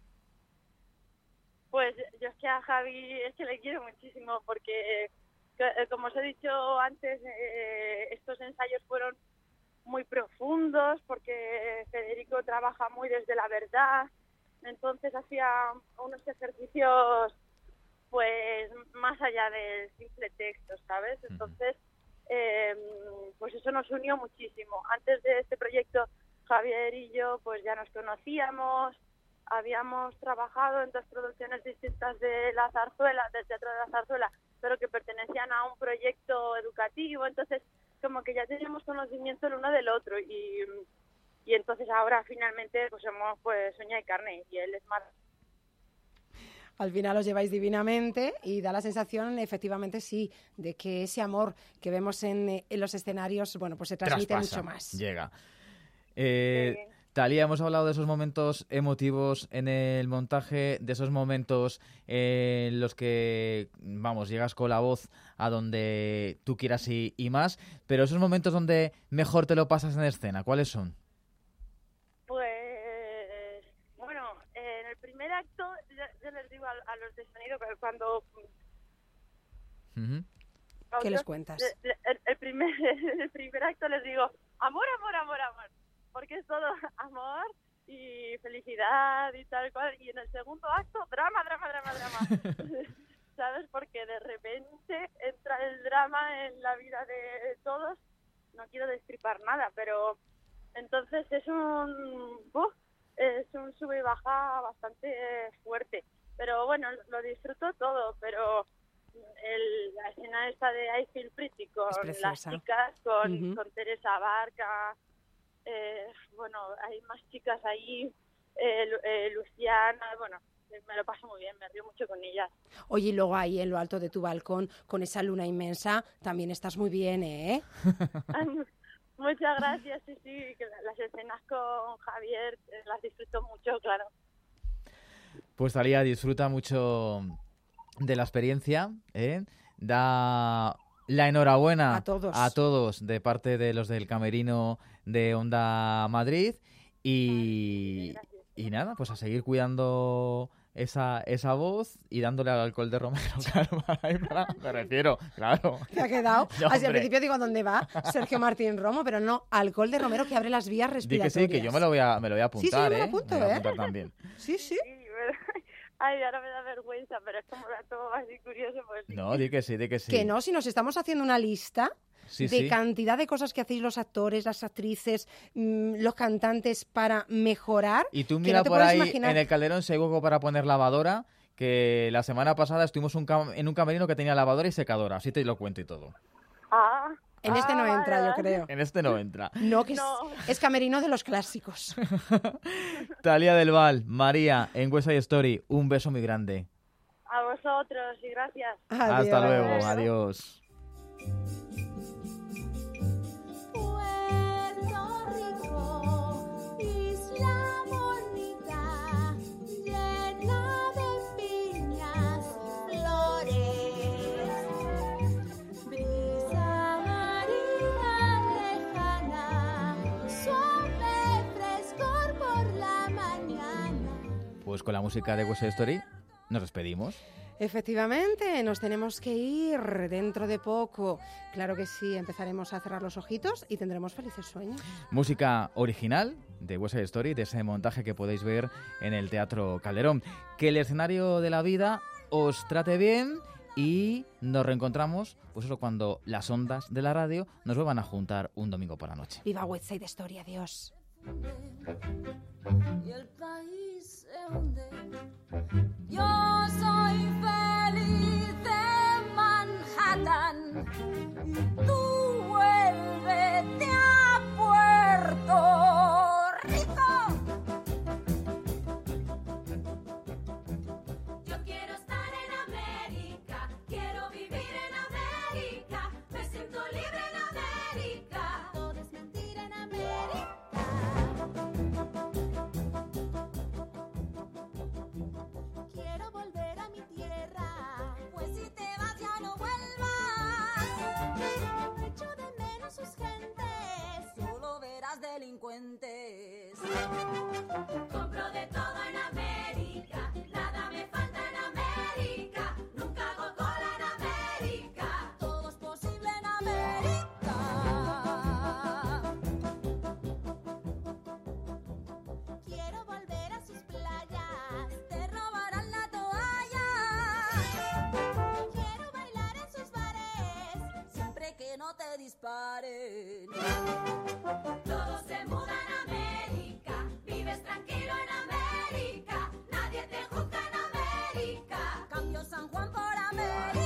Speaker 17: Pues yo es que a Javi es que le quiero muchísimo, porque como os he dicho antes, estos ensayos fueron muy profundos, porque Federico trabaja muy desde la verdad, entonces hacía unos ejercicios pues más allá del simple texto, ¿sabes? Entonces pues eso nos unió muchísimo. Antes de este proyecto, Javier y yo pues ya nos conocíamos, habíamos trabajado en dos producciones distintas de la zarzuela, del Teatro de la Zarzuela, pero que pertenecían a un proyecto educativo, entonces como que ya teníamos conocimiento el uno del otro, y entonces ahora finalmente pues somos pues uña y carne, y él es más.
Speaker 3: Al final os lleváis divinamente y da la sensación, efectivamente, sí, de que ese amor que vemos en los escenarios, bueno, pues se transmite
Speaker 2: Traspasa,
Speaker 3: mucho más.
Speaker 2: Llega. Thalía, hemos hablado de esos momentos emotivos en el montaje, de esos momentos en los que, vamos, llegas con la voz a donde tú quieras y más, pero esos momentos donde mejor te lo pasas en escena, ¿cuáles son?
Speaker 17: Pues, bueno, en el primer acto yo les digo a los de sonido que cuando...
Speaker 3: ¿Qué les cuentas?
Speaker 17: El primer acto les digo, amor, amor, amor, amor. Porque es todo amor y felicidad y tal cual. Y en el segundo acto, drama, drama, drama, drama. ¿Sabes? Porque de repente entra el drama en la vida de todos. No quiero destripar nada, pero entonces es un sube y baja bastante fuerte. Pero bueno, lo disfruto todo, pero la escena esta de I Feel Pretty con las chicas, con Teresa Barca... bueno, hay más chicas ahí, Luciana, bueno, me lo paso muy bien, me río mucho con ellas.
Speaker 3: Oye, y luego ahí en lo alto de tu balcón, con esa luna inmensa, también estás muy bien, ¿eh?
Speaker 17: Muchas gracias, sí, que las escenas con Javier las disfruto mucho, claro.
Speaker 2: Pues Thalía, disfruta mucho de la experiencia, da... La enhorabuena a todos de parte de los del camerino de Onda Madrid y nada, pues a seguir cuidando esa voz y dándole al alcohol de romero, claro, me refiero, claro.
Speaker 3: ¿Te ha quedado?
Speaker 2: No,
Speaker 3: así al principio digo, ¿dónde va Sergio Martín Romo? Pero no, alcohol de romero que abre las vías respiratorias.
Speaker 2: Di que sí, que yo me lo voy a apuntar,
Speaker 3: sí, yo me lo apunto,
Speaker 2: me lo voy a apuntar también.
Speaker 3: Sí.
Speaker 17: Ay, ahora me da vergüenza, pero es como dato así curioso. Pues sí.
Speaker 2: No, di que sí.
Speaker 3: Que no, si nos estamos haciendo una lista de cantidad de cosas que hacéis los actores, las actrices, los cantantes para mejorar.
Speaker 2: Y tú mira por ahí en el Calderón si hay hueco para poner lavadora, que la semana pasada estuvimos en un camerino que tenía lavadora y secadora, así te lo cuento y todo.
Speaker 3: En este no entra, yo creo.
Speaker 2: En este no entra.
Speaker 3: No, que es camerino de los clásicos.
Speaker 2: Thalía del Val, María, en West Side Story, un beso muy grande.
Speaker 17: A vosotros y gracias.
Speaker 2: Hasta luego, adiós. Pues con la música de West Side Story nos despedimos.
Speaker 3: Efectivamente, nos tenemos que ir dentro de poco. Claro que sí, empezaremos a cerrar los ojitos y tendremos felices sueños.
Speaker 2: Música original de West Side Story, de ese montaje que podéis ver en el Teatro Calderón. Que el escenario de la vida os trate bien y nos reencontramos, pues eso, cuando las ondas de la radio nos vuelvan a juntar un domingo por la noche.
Speaker 3: Viva West Side Story, adiós.
Speaker 4: Y el país se hunde. Yo soy feliz en Manhattan y tú vuélvete a Puerto Rico. Yo quiero estar en América, quiero vivir en América, me siento libre en América. Todo es mentira en América. Quiero volver a mi tierra, pues si te vas ya no vuelvas. Echo de menos sus gentes, solo verás delincuentes. Compro de todo en América, nada me falta en América. Nunca hago cola en América, todo es posible en América. Quiero volver a sus playas, te robarán la toalla. Quiero bailar en sus bares, siempre que no te disparen. Todo se muda en América, vives tranquilo en América, nadie te juzga en América. Cambio San Juan por América.